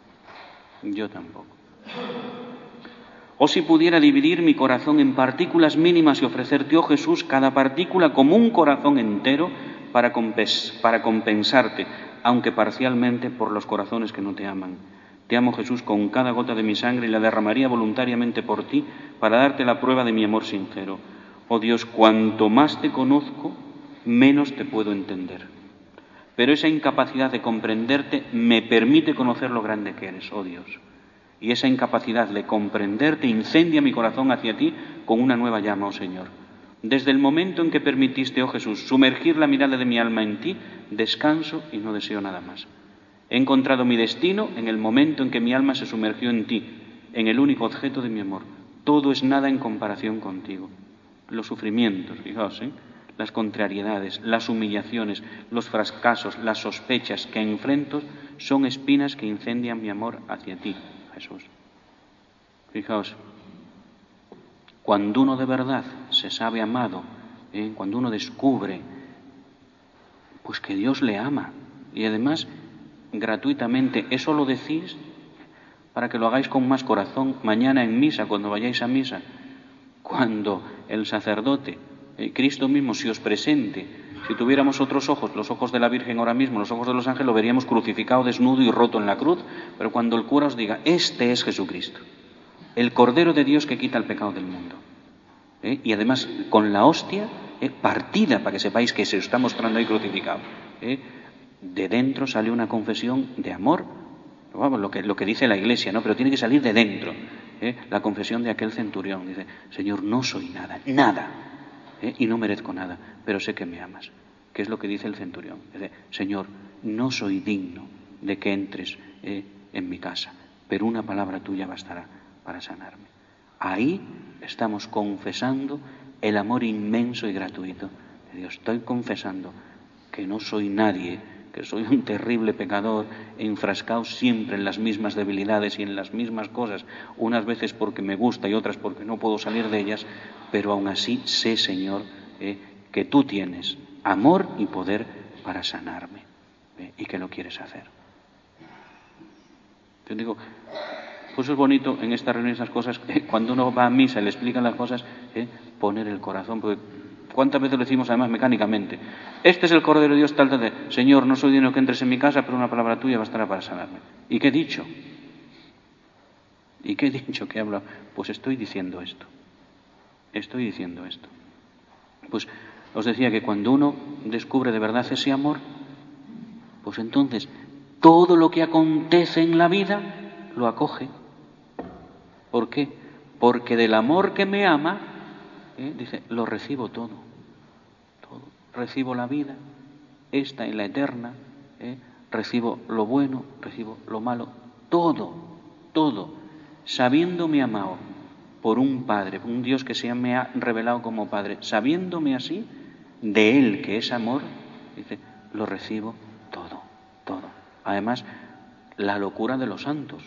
O si pudiera dividir mi corazón en partículas mínimas y ofrecerte, oh Jesús, cada partícula como un corazón entero para compensarte, aunque parcialmente, por los corazones que no te aman. Te amo, Jesús, con cada gota de mi sangre, y la derramaría voluntariamente por ti para darte la prueba de mi amor sincero. Oh Dios, cuanto más te conozco, menos te puedo entender. Pero esa incapacidad de comprenderte me permite conocer lo grande que eres, oh Dios. Y esa incapacidad de comprenderte incendia mi corazón hacia ti con una nueva llama, oh Señor. Desde el momento en que permitiste, oh Jesús, sumergir la mirada de mi alma en ti, descanso y no deseo nada más. He encontrado mi destino en el momento en que mi alma se sumergió en ti, en el único objeto de mi amor. Todo es nada en comparación contigo. Los sufrimientos, fijaos, las contrariedades, las humillaciones, los fracasos, las sospechas que enfrento son espinas que incendian mi amor hacia ti, Jesús. Fijaos, cuando uno de verdad se sabe amado, cuando uno descubre pues que Dios le ama, y además gratuitamente, eso lo decís para que lo hagáis con más corazón mañana en misa, cuando vayáis a misa, cuando el sacerdote, Cristo mismo, se os presente. Si tuviéramos otros ojos, los ojos de la Virgen ahora mismo, los ojos de los ángeles, lo veríamos crucificado, desnudo y roto en la cruz, pero cuando el cura os diga, este es Jesucristo, el Cordero de Dios que quita el pecado del mundo, y además con la hostia partida, para que sepáis que se os está mostrando ahí crucificado, de dentro sale una confesión de amor, vamos, lo que dice la Iglesia, ¿no? Pero tiene que salir de dentro, la confesión de aquel centurión. Dice, Señor, no soy nada, y no merezco nada, pero sé que me amas. ¿Qué es lo que dice el centurión? Dice, Señor, no soy digno de que entres en mi casa, pero una palabra tuya bastará para sanarme. Ahí estamos confesando el amor inmenso y gratuito de Dios. Estoy confesando que no soy nadie, que soy un terrible pecador, enfrascado siempre en las mismas debilidades y en las mismas cosas, unas veces porque me gusta y otras porque no puedo salir de ellas, pero aún así sé, Señor, que tú tienes amor y poder para sanarme, y que lo quieres hacer. Yo digo, pues es bonito en esta reunión esas cosas, cuando uno va a misa y le explican las cosas, poner el corazón, porque ¿cuántas veces lo decimos además mecánicamente? Este es el Cordero de Dios, tal, Señor, no soy digno que entres en mi casa, pero una palabra tuya bastará para sanarme. ¿Y qué he dicho? ¿Qué he hablado? Pues estoy diciendo esto. Pues os decía que cuando uno descubre de verdad ese amor, pues entonces todo lo que acontece en la vida lo acoge. ¿Por qué? Porque del amor que me ama, dice, lo recibo todo. Recibo la vida, esta y la eterna, recibo lo bueno, recibo lo malo, todo, sabiéndome amado por un Padre, un Dios que me ha revelado como Padre, sabiéndome así, de Él que es amor, dice, lo recibo todo. Además, la locura de los santos,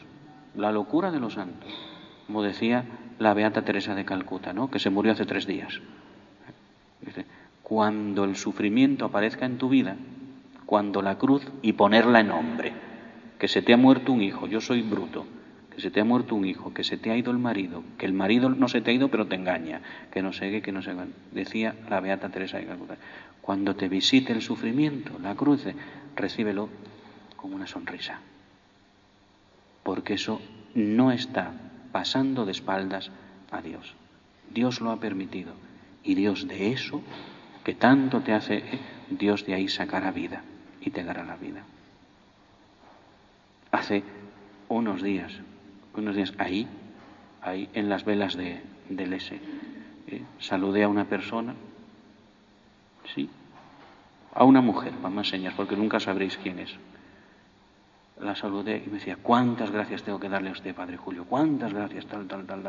como decía la beata Teresa de Calcuta, ¿no?, que se murió hace 3 días. Dice, cuando el sufrimiento aparezca en tu vida, cuando la cruz, y ponerla en nombre, que se te ha muerto un hijo, yo soy bruto, que se te ha muerto un hijo, que se te ha ido el marido, que el marido no se te ha ido pero te engaña, que no sé qué, que no sé qué, decía la beata Teresa de Calcuta, cuando te visite el sufrimiento, la cruz, recíbelo con una sonrisa, porque eso no está pasando de espaldas a Dios. Dios lo ha permitido, y Dios de eso que tanto te hace, Dios de ahí sacará vida y te dará la vida. Hace unos días ahí en las velas del S, saludé a una persona, sí, a una mujer, para más señas, porque nunca sabréis quién es. La saludé y me decía, ¿cuántas gracias tengo que darle a usted, Padre Julio? ¿Cuántas gracias? Tal.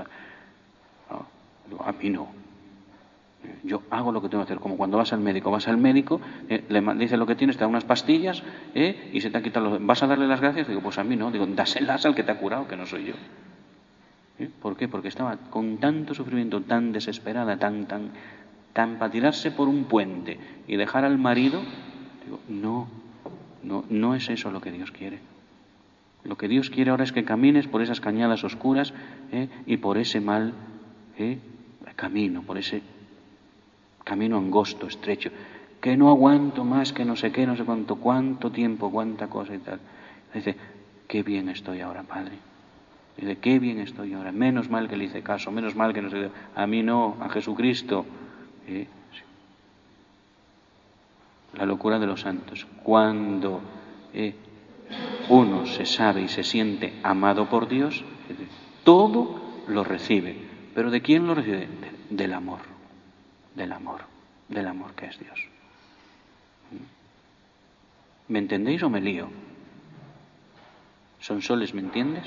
No, a mí no. Yo hago lo que tengo que hacer, como cuando vas al médico, le dice lo que tienes, te da unas pastillas y se te ha quitado los... ¿Vas a darle las gracias? Digo, pues a mí no. Digo, dáselas al que te ha curado, que no soy yo. ¿Por qué? Porque estaba con tanto sufrimiento, tan desesperada, tan para tirarse por un puente y dejar al marido. Digo, no es eso lo que Dios quiere. Lo que Dios quiere ahora es que camines por esas cañadas oscuras y por ese mal camino, por ese camino angosto, estrecho, que no aguanto más, que no sé qué, no sé cuánto tiempo, cuánta cosa y tal. Dice, qué bien estoy ahora, Padre. Dice, qué bien estoy ahora. Menos mal que le hice caso, menos mal que no sé, a mí no, a Jesucristo. Sí. La locura de los santos. Cuando uno se sabe y se siente amado por Dios, todo lo recibe. ¿Pero de quién lo recibe? Del amor que es Dios. ¿Me entendéis o me lío? Sonsoles, ¿me entiendes?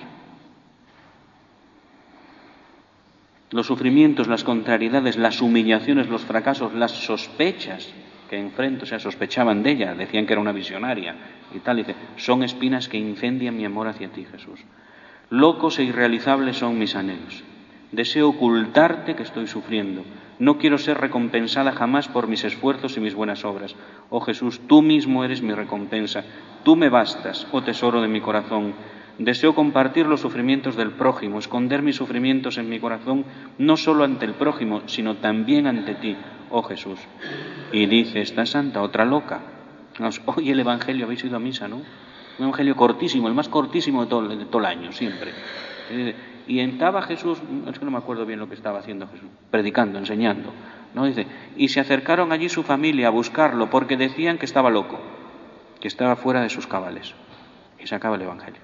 Los sufrimientos, las contrariedades, las humillaciones, los fracasos, las sospechas que enfrento, o sea, sospechaban de ella, decían que era una visionaria y tal, dice, son espinas que incendian mi amor hacia ti, Jesús. Locos e irrealizables son mis anhelos. Deseo ocultarte que estoy sufriendo. No quiero ser recompensada jamás por mis esfuerzos y mis buenas obras. Oh Jesús, tú mismo eres mi recompensa. Tú me bastas, oh tesoro de mi corazón. Deseo compartir los sufrimientos del prójimo, esconder mis sufrimientos en mi corazón, no solo ante el prójimo, sino también ante ti, oh Jesús. Y dice esta santa, otra loca. Hoy el Evangelio, habéis ido a misa, ¿no? Un Evangelio cortísimo, el más cortísimo de todo el año, siempre. Y estaba Jesús, es que no me acuerdo bien lo que estaba haciendo Jesús, predicando, enseñando, ¿no? Dice, y se acercaron allí su familia a buscarlo porque decían que estaba loco, que estaba fuera de sus cabales. Y se acaba el Evangelio.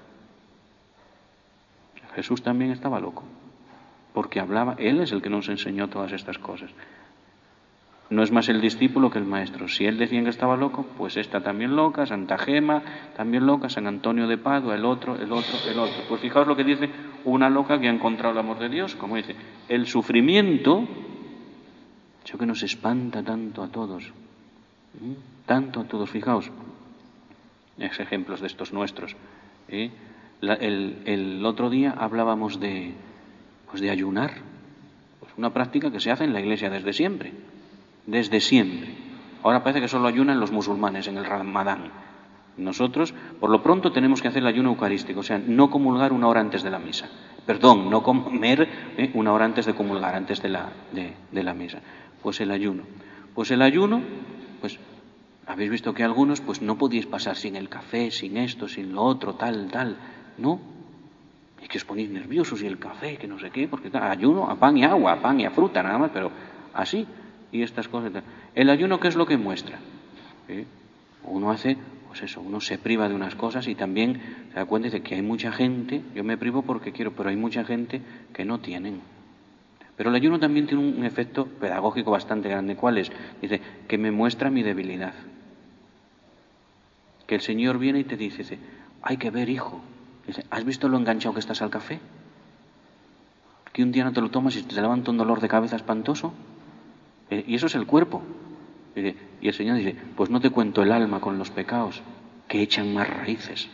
Jesús también estaba loco, porque hablaba, Él es el que nos enseñó todas estas cosas. No es más el discípulo que el maestro. Si él decía que estaba loco, pues esta también loca, Santa Gema también loca, San Antonio de Padua, el otro. Pues fijaos lo que dice una loca que ha encontrado el amor de Dios, como dice, el sufrimiento, eso que nos espanta tanto a todos, fijaos, es ejemplos de estos nuestros. El otro día hablábamos de ayunar, pues una práctica que se hace en la Iglesia desde siempre. Ahora parece que solo ayunan los musulmanes en el Ramadán. Nosotros, por lo pronto, tenemos que hacer el ayuno eucarístico, o sea, no comulgar una hora antes de la misa. No comer una hora antes de comulgar, antes de la misa. Pues el ayuno, habéis visto que algunos, pues no podíais pasar sin el café, sin esto, sin lo otro, tal, ¿no? Y que os ponéis nerviosos y el café, que no sé qué, porque ayuno a pan y agua, a pan y a fruta, nada más, pero así. Y estas cosas. El ayuno, ¿qué es lo que muestra? Uno hace, pues eso, uno se priva de unas cosas y también se da cuenta de que hay mucha gente, yo me privo porque quiero, pero hay mucha gente que no tienen. Pero el ayuno también tiene un efecto pedagógico bastante grande. ¿Cuál es? Dice, que me muestra mi debilidad. Que el Señor viene y te dice, hay que ver, hijo. Dice, ¿has visto lo enganchado que estás al café? Que un día no te lo tomas y te levanta un dolor de cabeza espantoso. Y eso es el cuerpo. Y el Señor dice, pues no te cuento el alma con los pecados, que echan más raíces.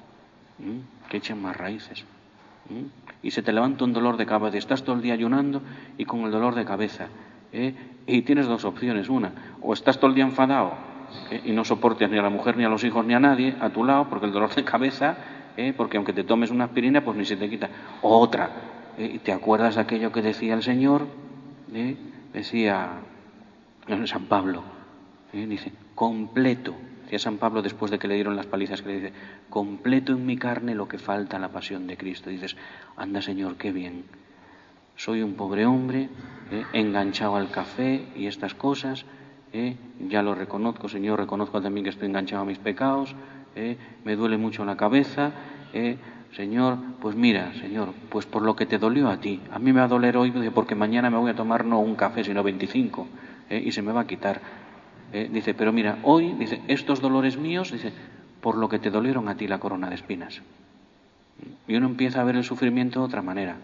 Y se te levanta un dolor de cabeza, estás todo el día ayunando y con el dolor de cabeza. Y tienes dos opciones, una, o estás todo el día enfadado y no soportas ni a la mujer, ni a los hijos, ni a nadie a tu lado, porque el dolor de cabeza, porque aunque te tomes una aspirina, pues ni se te quita. O otra, ¿te acuerdas aquello que decía el Señor? Decía San Pablo, dice, completo, decía San Pablo después de que le dieron las palizas, que le dice, completo en mi carne lo que falta a la pasión de Cristo. Dices, anda Señor, qué bien, soy un pobre hombre, enganchado al café y estas cosas, ya lo reconozco, Señor, reconozco también que estoy enganchado a mis pecados, me duele mucho la cabeza, Señor, pues mira, Señor, pues por lo que te dolió a ti, a mí me va a doler hoy porque mañana me voy a tomar no un café, sino 25, y se me va a quitar. Dice, pero mira, hoy, dice, estos dolores míos, dice, por lo que te dolieron a ti la corona de espinas. Y uno empieza a ver el sufrimiento de otra manera.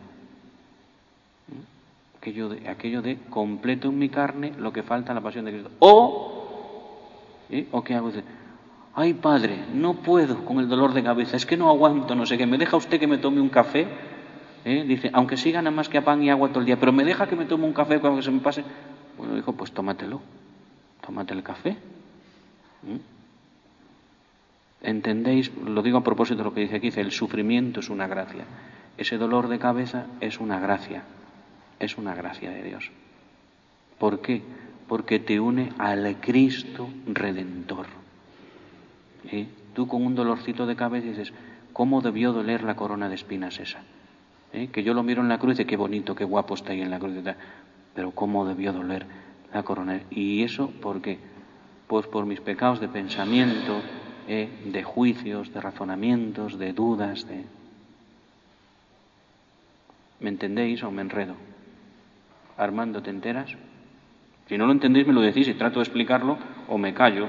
Aquello de completo en mi carne lo que falta en la pasión de Cristo. ¿O qué hago? Dice, ay, Padre, no puedo con el dolor de cabeza, es que no aguanto, no sé qué, ¿me deja usted que me tome un café? Dice, aunque sí gana más que a pan y agua todo el día, pero ¿me deja que me tome un café cuando se me pase? Bueno, dijo, pues tómatelo, tómate el café. ¿Entendéis? Lo digo a propósito de lo que dice aquí, dice, el sufrimiento es una gracia. Ese dolor de cabeza es una gracia de Dios. ¿Por qué? Porque te une al Cristo Redentor. Tú con un dolorcito de cabeza dices, ¿cómo debió doler la corona de espinas esa? Que yo lo miro en la cruz y qué bonito, qué guapo está ahí en la cruz. Pero ¿cómo debió doler la corona? ¿Y eso por qué? Pues por mis pecados de pensamiento, de juicios, de razonamientos, de dudas. ¿Me entendéis o me enredo? Armando, ¿te enteras? Si no lo entendéis me lo decís y trato de explicarlo o me callo.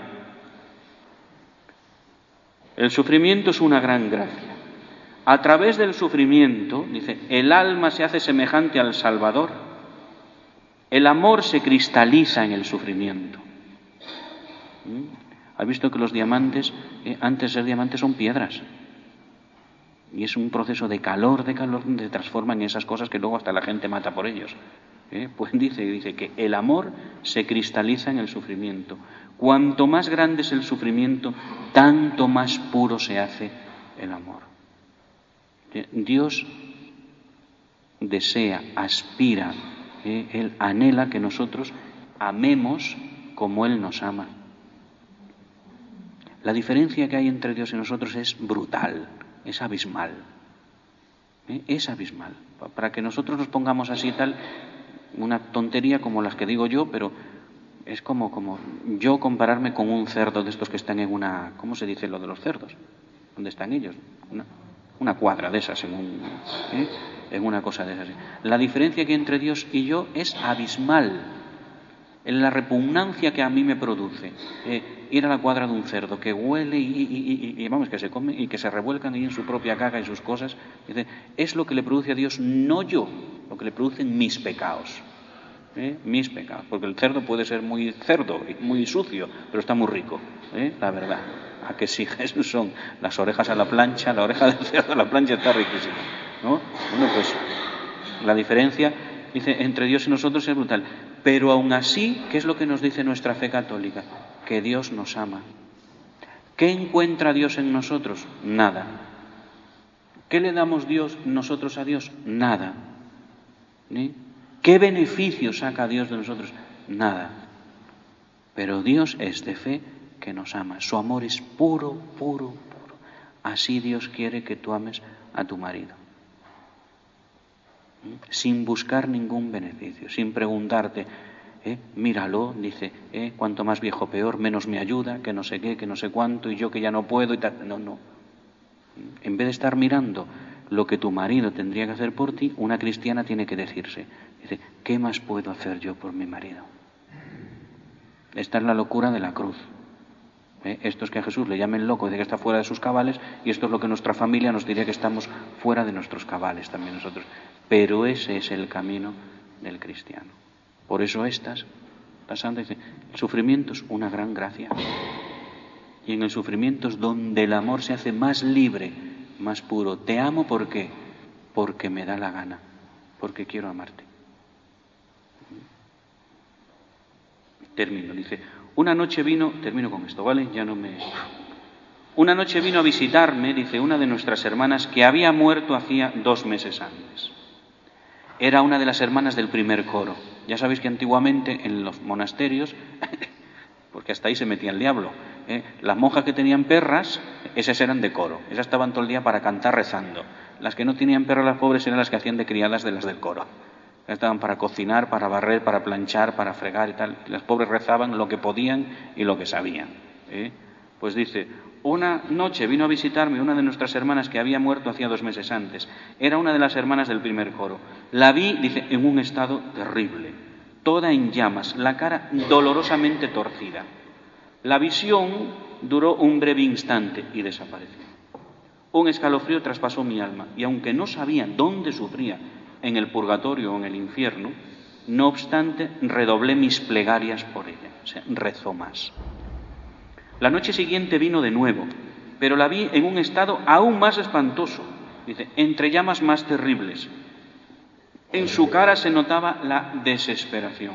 El sufrimiento es una gran gracia. A través del sufrimiento, dice, el alma se hace semejante al Salvador. El amor se cristaliza en el sufrimiento. ¿Has visto que los diamantes, antes de ser diamantes, son piedras? Y es un proceso de calor, donde se transforman en esas cosas que luego hasta la gente mata por ellos. Pues dice que el amor se cristaliza en el sufrimiento. Cuanto más grande es el sufrimiento, tanto más puro se hace el amor. Dios desea, aspira, Él anhela que nosotros amemos como Él nos ama. La diferencia que hay entre Dios y nosotros es brutal, es abismal. Es abismal. Para que nosotros nos pongamos así y tal, una tontería como las que digo yo, pero es como yo compararme con un cerdo de estos que están en una... ¿Cómo se dice lo de los cerdos? ¿Dónde están ellos? Una cuadra de esas, en una cosa de esas. La diferencia que hay entre Dios y yo es abismal. En la repugnancia que a mí me produce ir a la cuadra de un cerdo que huele y vamos, que se come y que se revuelcan ahí en su propia caga y sus cosas, es lo que le produce a Dios, no yo, lo que le producen mis pecados. Mis pecados, porque el cerdo puede ser muy cerdo y muy sucio, pero está muy rico, la verdad. ¿A que sí, Jesús? Son las orejas a la plancha, la oreja del cerdo a la plancha está riquísima, ¿no? Bueno, pues la diferencia, dice, entre Dios y nosotros es brutal. Pero aún así, ¿qué es lo que nos dice nuestra fe católica? Que Dios nos ama. ¿Qué encuentra Dios en nosotros? Nada. ¿Qué le damos nosotros a Dios? Nada. ¿Qué beneficio saca Dios de nosotros? Nada. Pero Dios es de fe que nos ama. Su amor es puro, puro, puro. Así Dios quiere que tú ames a tu marido. Sin buscar ningún beneficio, sin preguntarte, míralo, dice, cuanto más viejo peor, menos me ayuda, que no sé qué, que no sé cuánto, y yo que ya no puedo y tal. No. En vez de estar mirando lo que tu marido tendría que hacer por ti, una cristiana tiene que decirse, dice, ¿qué más puedo hacer yo por mi marido? Esta es la locura de la cruz. Esto es que a Jesús le llamen loco, dice que está fuera de sus cabales, y esto es lo que nuestra familia nos diría que estamos fuera de nuestros cabales también nosotros. Pero ese es el camino del cristiano. Por eso la santa dice, el sufrimiento es una gran gracia. Y en el sufrimiento es donde el amor se hace más libre, más puro. Te amo, ¿por qué? Porque me da la gana, porque quiero amarte. Termino, dice, una noche vino, termino con esto, ¿vale? Una noche vino a visitarme, dice, una de nuestras hermanas que había muerto hacía 2 meses antes. Era una de las hermanas del primer coro. Ya sabéis que antiguamente en los monasterios, porque hasta ahí se metía el diablo, las monjas que tenían perras, esas eran de coro. Esas estaban todo el día para cantar rezando. Las que no tenían perras, las pobres, eran las que hacían de criadas de las del coro. Estaban para cocinar, para barrer, para planchar, para fregar y tal. Las pobres rezaban lo que podían y lo que sabían. Pues dice, una noche vino a visitarme una de nuestras hermanas que había muerto hacía 2 meses antes. Era una de las hermanas del primer coro. La vi, dice, en un estado terrible, toda en llamas, la cara dolorosamente torcida. La visión duró un breve instante y desapareció. Un escalofrío traspasó mi alma, y aunque no sabía dónde sufría, en el purgatorio o en el infierno, no obstante, redoblé mis plegarias por ella, o sea, rezó más. La noche siguiente vino de nuevo, pero la vi en un estado aún más espantoso, dice, entre llamas más terribles. En su cara se notaba la desesperación.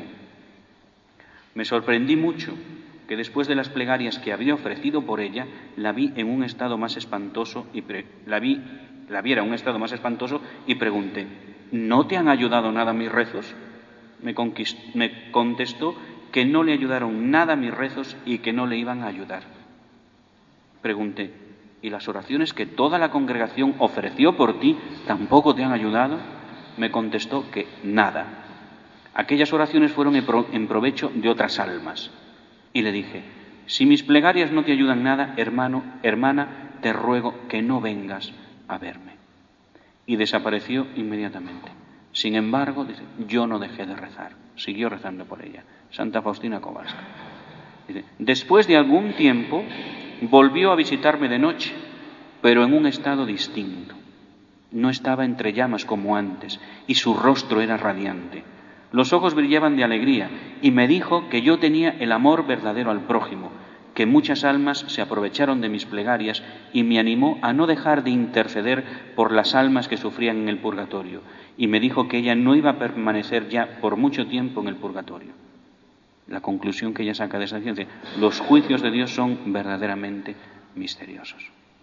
Me sorprendí mucho que después de las plegarias que había ofrecido por ella, la vi en un estado más espantoso la viera en un estado más espantoso y pregunté, ¿no te han ayudado nada mis rezos? Me contestó que no le ayudaron nada mis rezos y que no le iban a ayudar. Pregunté, ¿y las oraciones que toda la congregación ofreció por ti tampoco te han ayudado? Me contestó que nada. Aquellas oraciones fueron en provecho de otras almas. Y le dije, si mis plegarias no te ayudan nada, hermano, hermana, te ruego que no vengas a verme. Y desapareció inmediatamente. Sin embargo, dice, yo no dejé de rezar, siguió rezando por ella. Santa Faustina Kowalska. Dice, después de algún tiempo volvió a visitarme de noche, pero en un estado distinto. No estaba entre llamas como antes y su rostro era radiante. Los ojos brillaban de alegría y me dijo que yo tenía el amor verdadero al prójimo, que muchas almas se aprovecharon de mis plegarias y me animó a no dejar de interceder por las almas que sufrían en el purgatorio. Y me dijo que ella no iba a permanecer ya por mucho tiempo en el purgatorio. La conclusión que ella saca de esa ciencia, los juicios de Dios son verdaderamente misteriosos.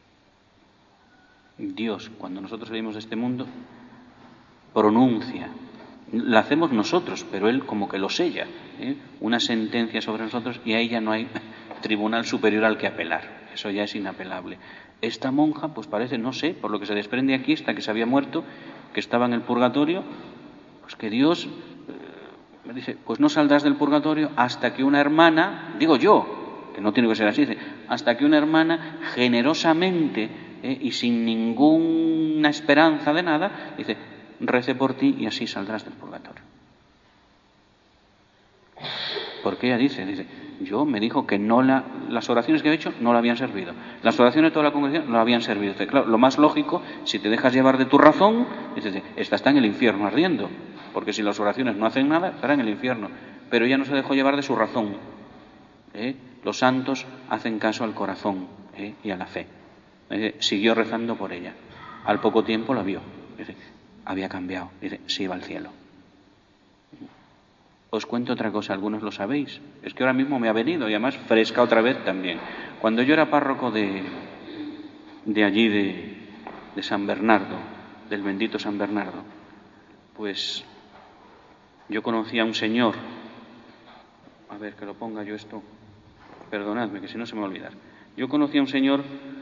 Dios, cuando nosotros venimos de este mundo, pronuncia, la hacemos nosotros, pero Él como que lo sella, una sentencia sobre nosotros y ahí ya no hay tribunal superior al que apelar, eso ya es inapelable. Esta monja, pues parece, no sé, por lo que se desprende aquí, hasta que se había muerto, que estaba en el purgatorio, pues que Dios me dice, pues no saldrás del purgatorio hasta que una hermana, digo yo, que no tiene que ser así, dice, hasta que una hermana generosamente y sin ninguna esperanza de nada, dice, rece por ti y así saldrás del purgatorio. Porque ella dice, yo me dijo que no las oraciones que he hecho no le habían servido. Las oraciones de toda la congregación no le habían servido. Dice, claro, lo más lógico, si te dejas llevar de tu razón, dice, esta está en el infierno ardiendo. Porque si las oraciones no hacen nada, estará en el infierno. Pero ella no se dejó llevar de su razón. Los santos hacen caso al corazón y a la fe. Siguió rezando por ella. Al poco tiempo la vio. Dice, había cambiado. Dice, se iba al cielo. Os cuento otra cosa, algunos lo sabéis. Es que ahora mismo me ha venido y además fresca otra vez también. Cuando yo era párroco de allí, de San Bernardo, del bendito San Bernardo, pues yo conocí a un señor, a ver que lo ponga yo esto, perdonadme que si no se me va a olvidar. Yo conocí a un señor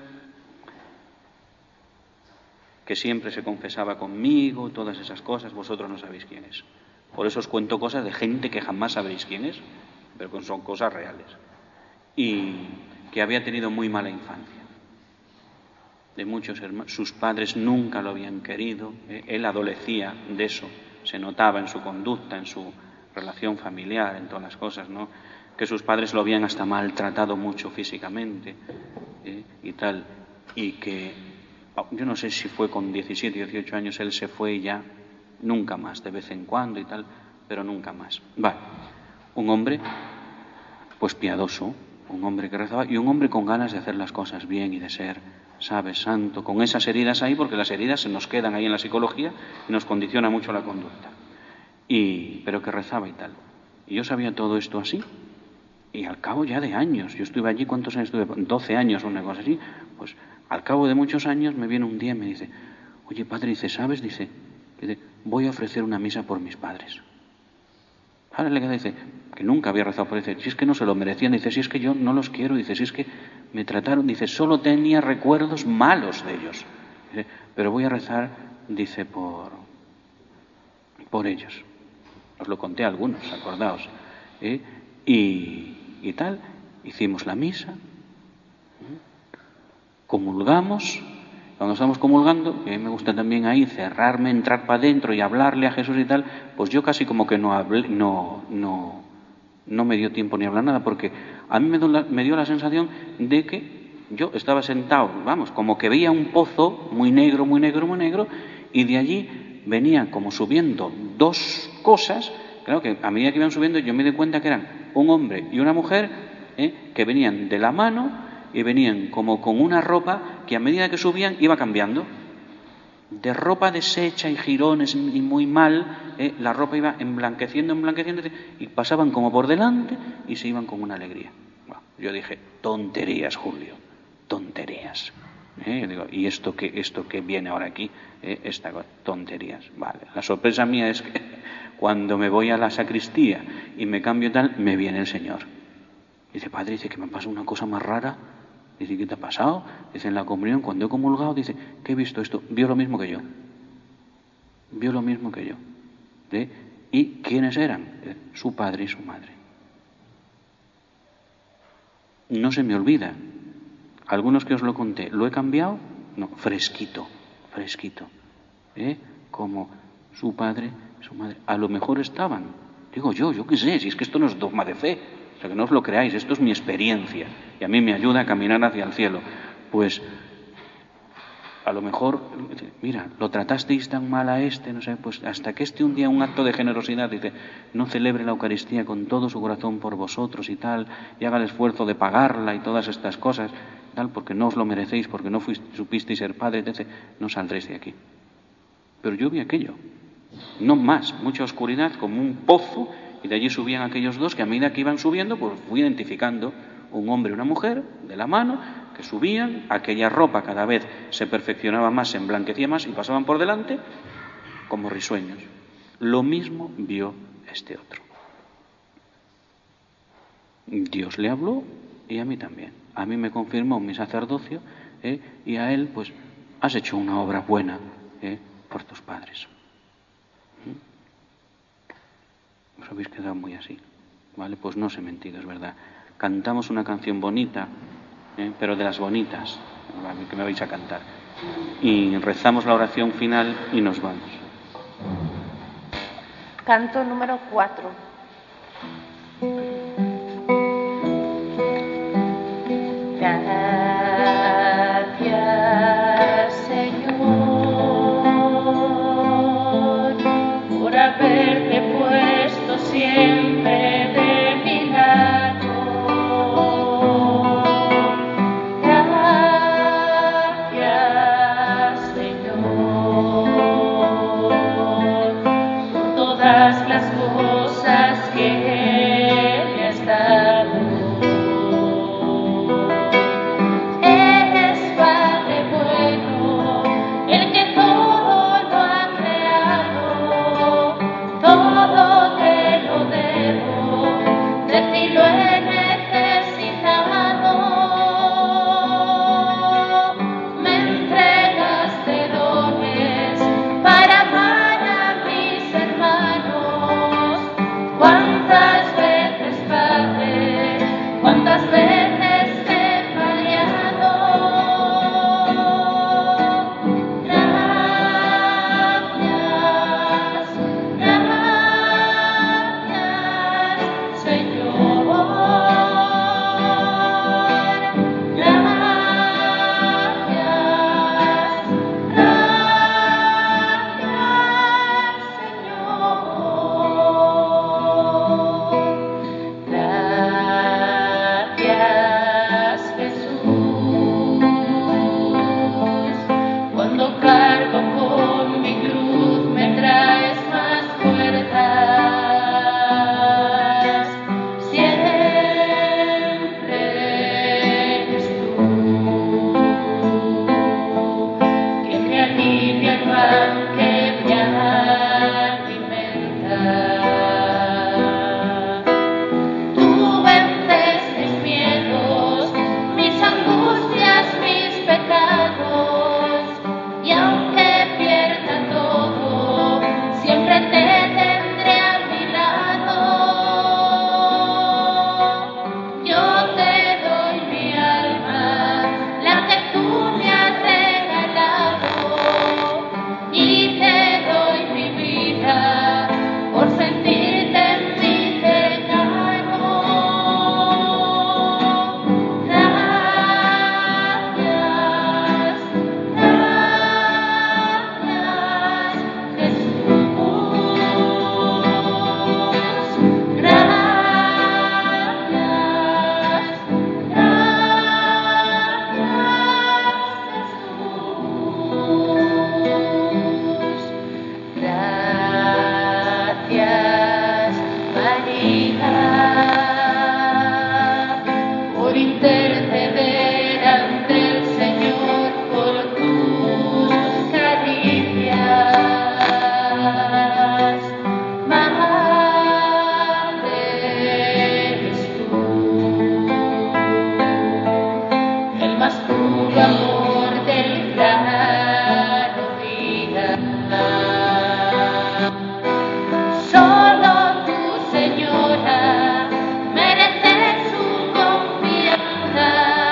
que siempre se confesaba conmigo, todas esas cosas, vosotros no sabéis quién es. Por eso os cuento cosas de gente que jamás sabréis quién es, pero que son cosas reales. Y que había tenido muy mala infancia. De muchos hermanos, sus padres nunca lo habían querido, él adolecía de eso, se notaba en su conducta, en su relación familiar, en todas las cosas, ¿no? Que sus padres lo habían hasta maltratado mucho físicamente y tal, y que yo no sé si fue con 17, 18 años él se fue y ya nunca más, de vez en cuando y tal, pero nunca más. Vale, un hombre pues piadoso, un hombre que rezaba y un hombre con ganas de hacer las cosas bien y de ser, ¿sabes?, santo, con esas heridas ahí, porque las heridas se nos quedan ahí en la psicología y nos condiciona mucho la conducta. Pero que rezaba y tal. Y yo sabía todo esto así. Y al cabo ya de años, yo estuve allí, ¿cuántos años estuve? 12 años o una cosa así. Pues al cabo de muchos años me viene un día y me dice, oye padre, dice, ¿sabes? Dice, voy a ofrecer una misa por mis padres. Ahora le dice, que nunca había rezado por él, dice, si es que no se lo merecían, dice, si es que yo no los quiero, dice, si es que me trataron, dice, solo tenía recuerdos malos de ellos. Dice, pero voy a rezar, dice, por ellos. Os lo conté a algunos, acordaos. Y tal, hicimos la misa, comulgamos. Cuando estamos comulgando, y a mí me gusta también ahí cerrarme, entrar para adentro y hablarle a Jesús y tal, pues yo casi como que no hablé, no me dio tiempo ni hablar nada, porque a mí me dio la sensación de que yo estaba sentado, vamos, como que veía un pozo muy negro, muy negro, muy negro, y de allí venían como subiendo dos cosas. Claro que a medida que iban subiendo yo me di cuenta que eran un hombre y una mujer, que venían de la mano y venían como con una ropa que a medida que subían iba cambiando. De ropa deshecha y jirones y muy mal, la ropa iba emblanqueciendo y pasaban como por delante y se iban con una alegría. Bueno, yo dije, tonterías, Julio, tonterías. Yo digo, ¿y esto que viene ahora aquí? Esta cosa, tonterías. Vale. La sorpresa mía es que cuando me voy a la sacristía y me cambio tal, me viene el Señor. Dice, padre, dice que me pasa una cosa más rara. Dice, ¿qué te ha pasado? Dice, en la comunión, cuando he comulgado, dice, ¿qué he visto esto? Vio lo mismo que yo. Vio lo mismo que yo. ¿Y quiénes eran? Su padre y su madre. No se me olvida. Algunos que os lo conté, ¿lo he cambiado? No, fresquito. Como su padre, su madre. A lo mejor estaban. Digo yo qué sé, si es que esto no es dogma de fe. O sea, que no os lo creáis, esto es mi experiencia. Y a mí me ayuda a caminar hacia el cielo. Pues a lo mejor, mira, lo tratasteis tan mal a no sé, pues hasta que un día un acto de generosidad, dice, no celebre la Eucaristía con todo su corazón por vosotros y tal, y haga el esfuerzo de pagarla y todas estas cosas, tal, porque no os lo merecéis, porque no supisteis ser padre, etc., no saldréis de aquí. Pero yo vi aquello, no más, mucha oscuridad, como un pozo, y de allí subían aquellos dos que a medida que iban subiendo, pues fui identificando un hombre y una mujer de la mano, que subían, aquella ropa cada vez se perfeccionaba más, se emblanquecía más y pasaban por delante como risueños. Lo mismo vio este otro. Dios le habló y a mí también. A mí me confirmó mi sacerdocio, y a él, pues, has hecho una obra buena por tus padres. Os habéis quedado muy así, ¿vale? Pues no os he mentido, es verdad. Cantamos una canción bonita, pero de las bonitas, ¿vale? Que me vais a cantar. Y rezamos la oración final y nos vamos. Canto número 4. Gracias, Señor, por haberte puesto siempre de mi lado. Gracias, Señor, por todas las cosas que me has dado. más puro amor del claro día. Solo tú, Señora, mereces su confianza.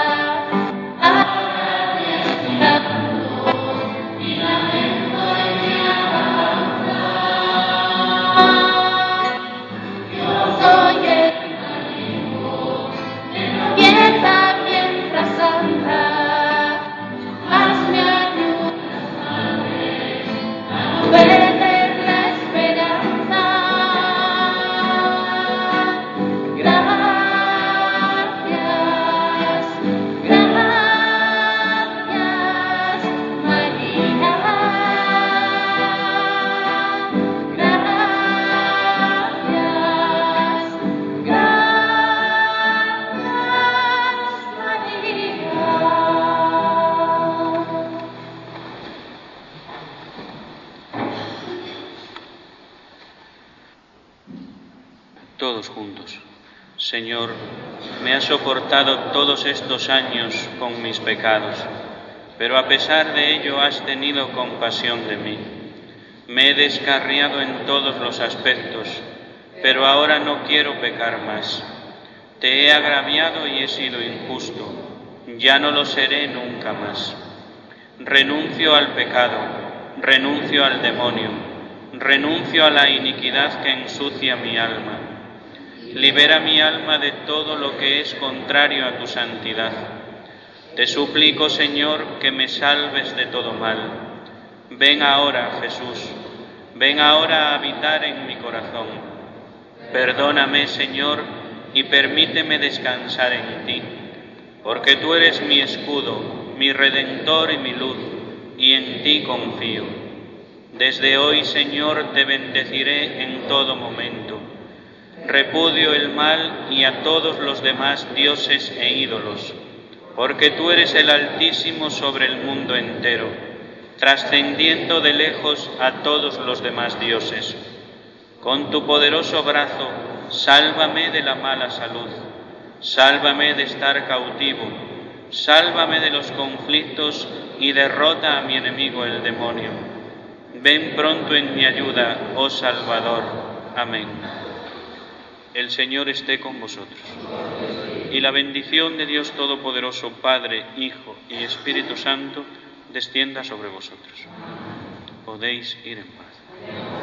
Y lamento en mi alabanza. Yo soy el amigo de la piedra mientras santa, más me ayudas, Madre, a no perder la esperanza. Gracias, gracias, María. Gracias, gracias, María. Todos juntos. Señor, me has soportado todos estos años con mis pecados, pero a pesar de ello has tenido compasión de mí. Me he descarriado en todos los aspectos, pero ahora no quiero pecar más. Te he agraviado y he sido injusto, ya no lo seré nunca más. Renuncio al pecado, renuncio al demonio, renuncio a la iniquidad que ensucia mi alma. Libera mi alma de todo lo que es contrario a tu santidad. Te suplico, Señor, que me salves de todo mal. Ven ahora, Jesús, ven ahora a habitar en mi corazón. Perdóname, Señor, y permíteme descansar en ti, porque tú eres mi escudo, mi redentor y mi luz, y en ti confío. Desde hoy, Señor, te bendeciré en todo momento. Repudio el mal y a todos los demás dioses e ídolos, porque tú eres el Altísimo sobre el mundo entero, trascendiendo de lejos a todos los demás dioses. Con tu poderoso brazo, sálvame de la mala salud, sálvame de estar cautivo, sálvame de los conflictos y derrota a mi enemigo el demonio. Ven pronto en mi ayuda, oh Salvador. Amén. El Señor esté con vosotros. Y la bendición de Dios Todopoderoso, Padre, Hijo y Espíritu Santo, descienda sobre vosotros. Podéis ir en paz.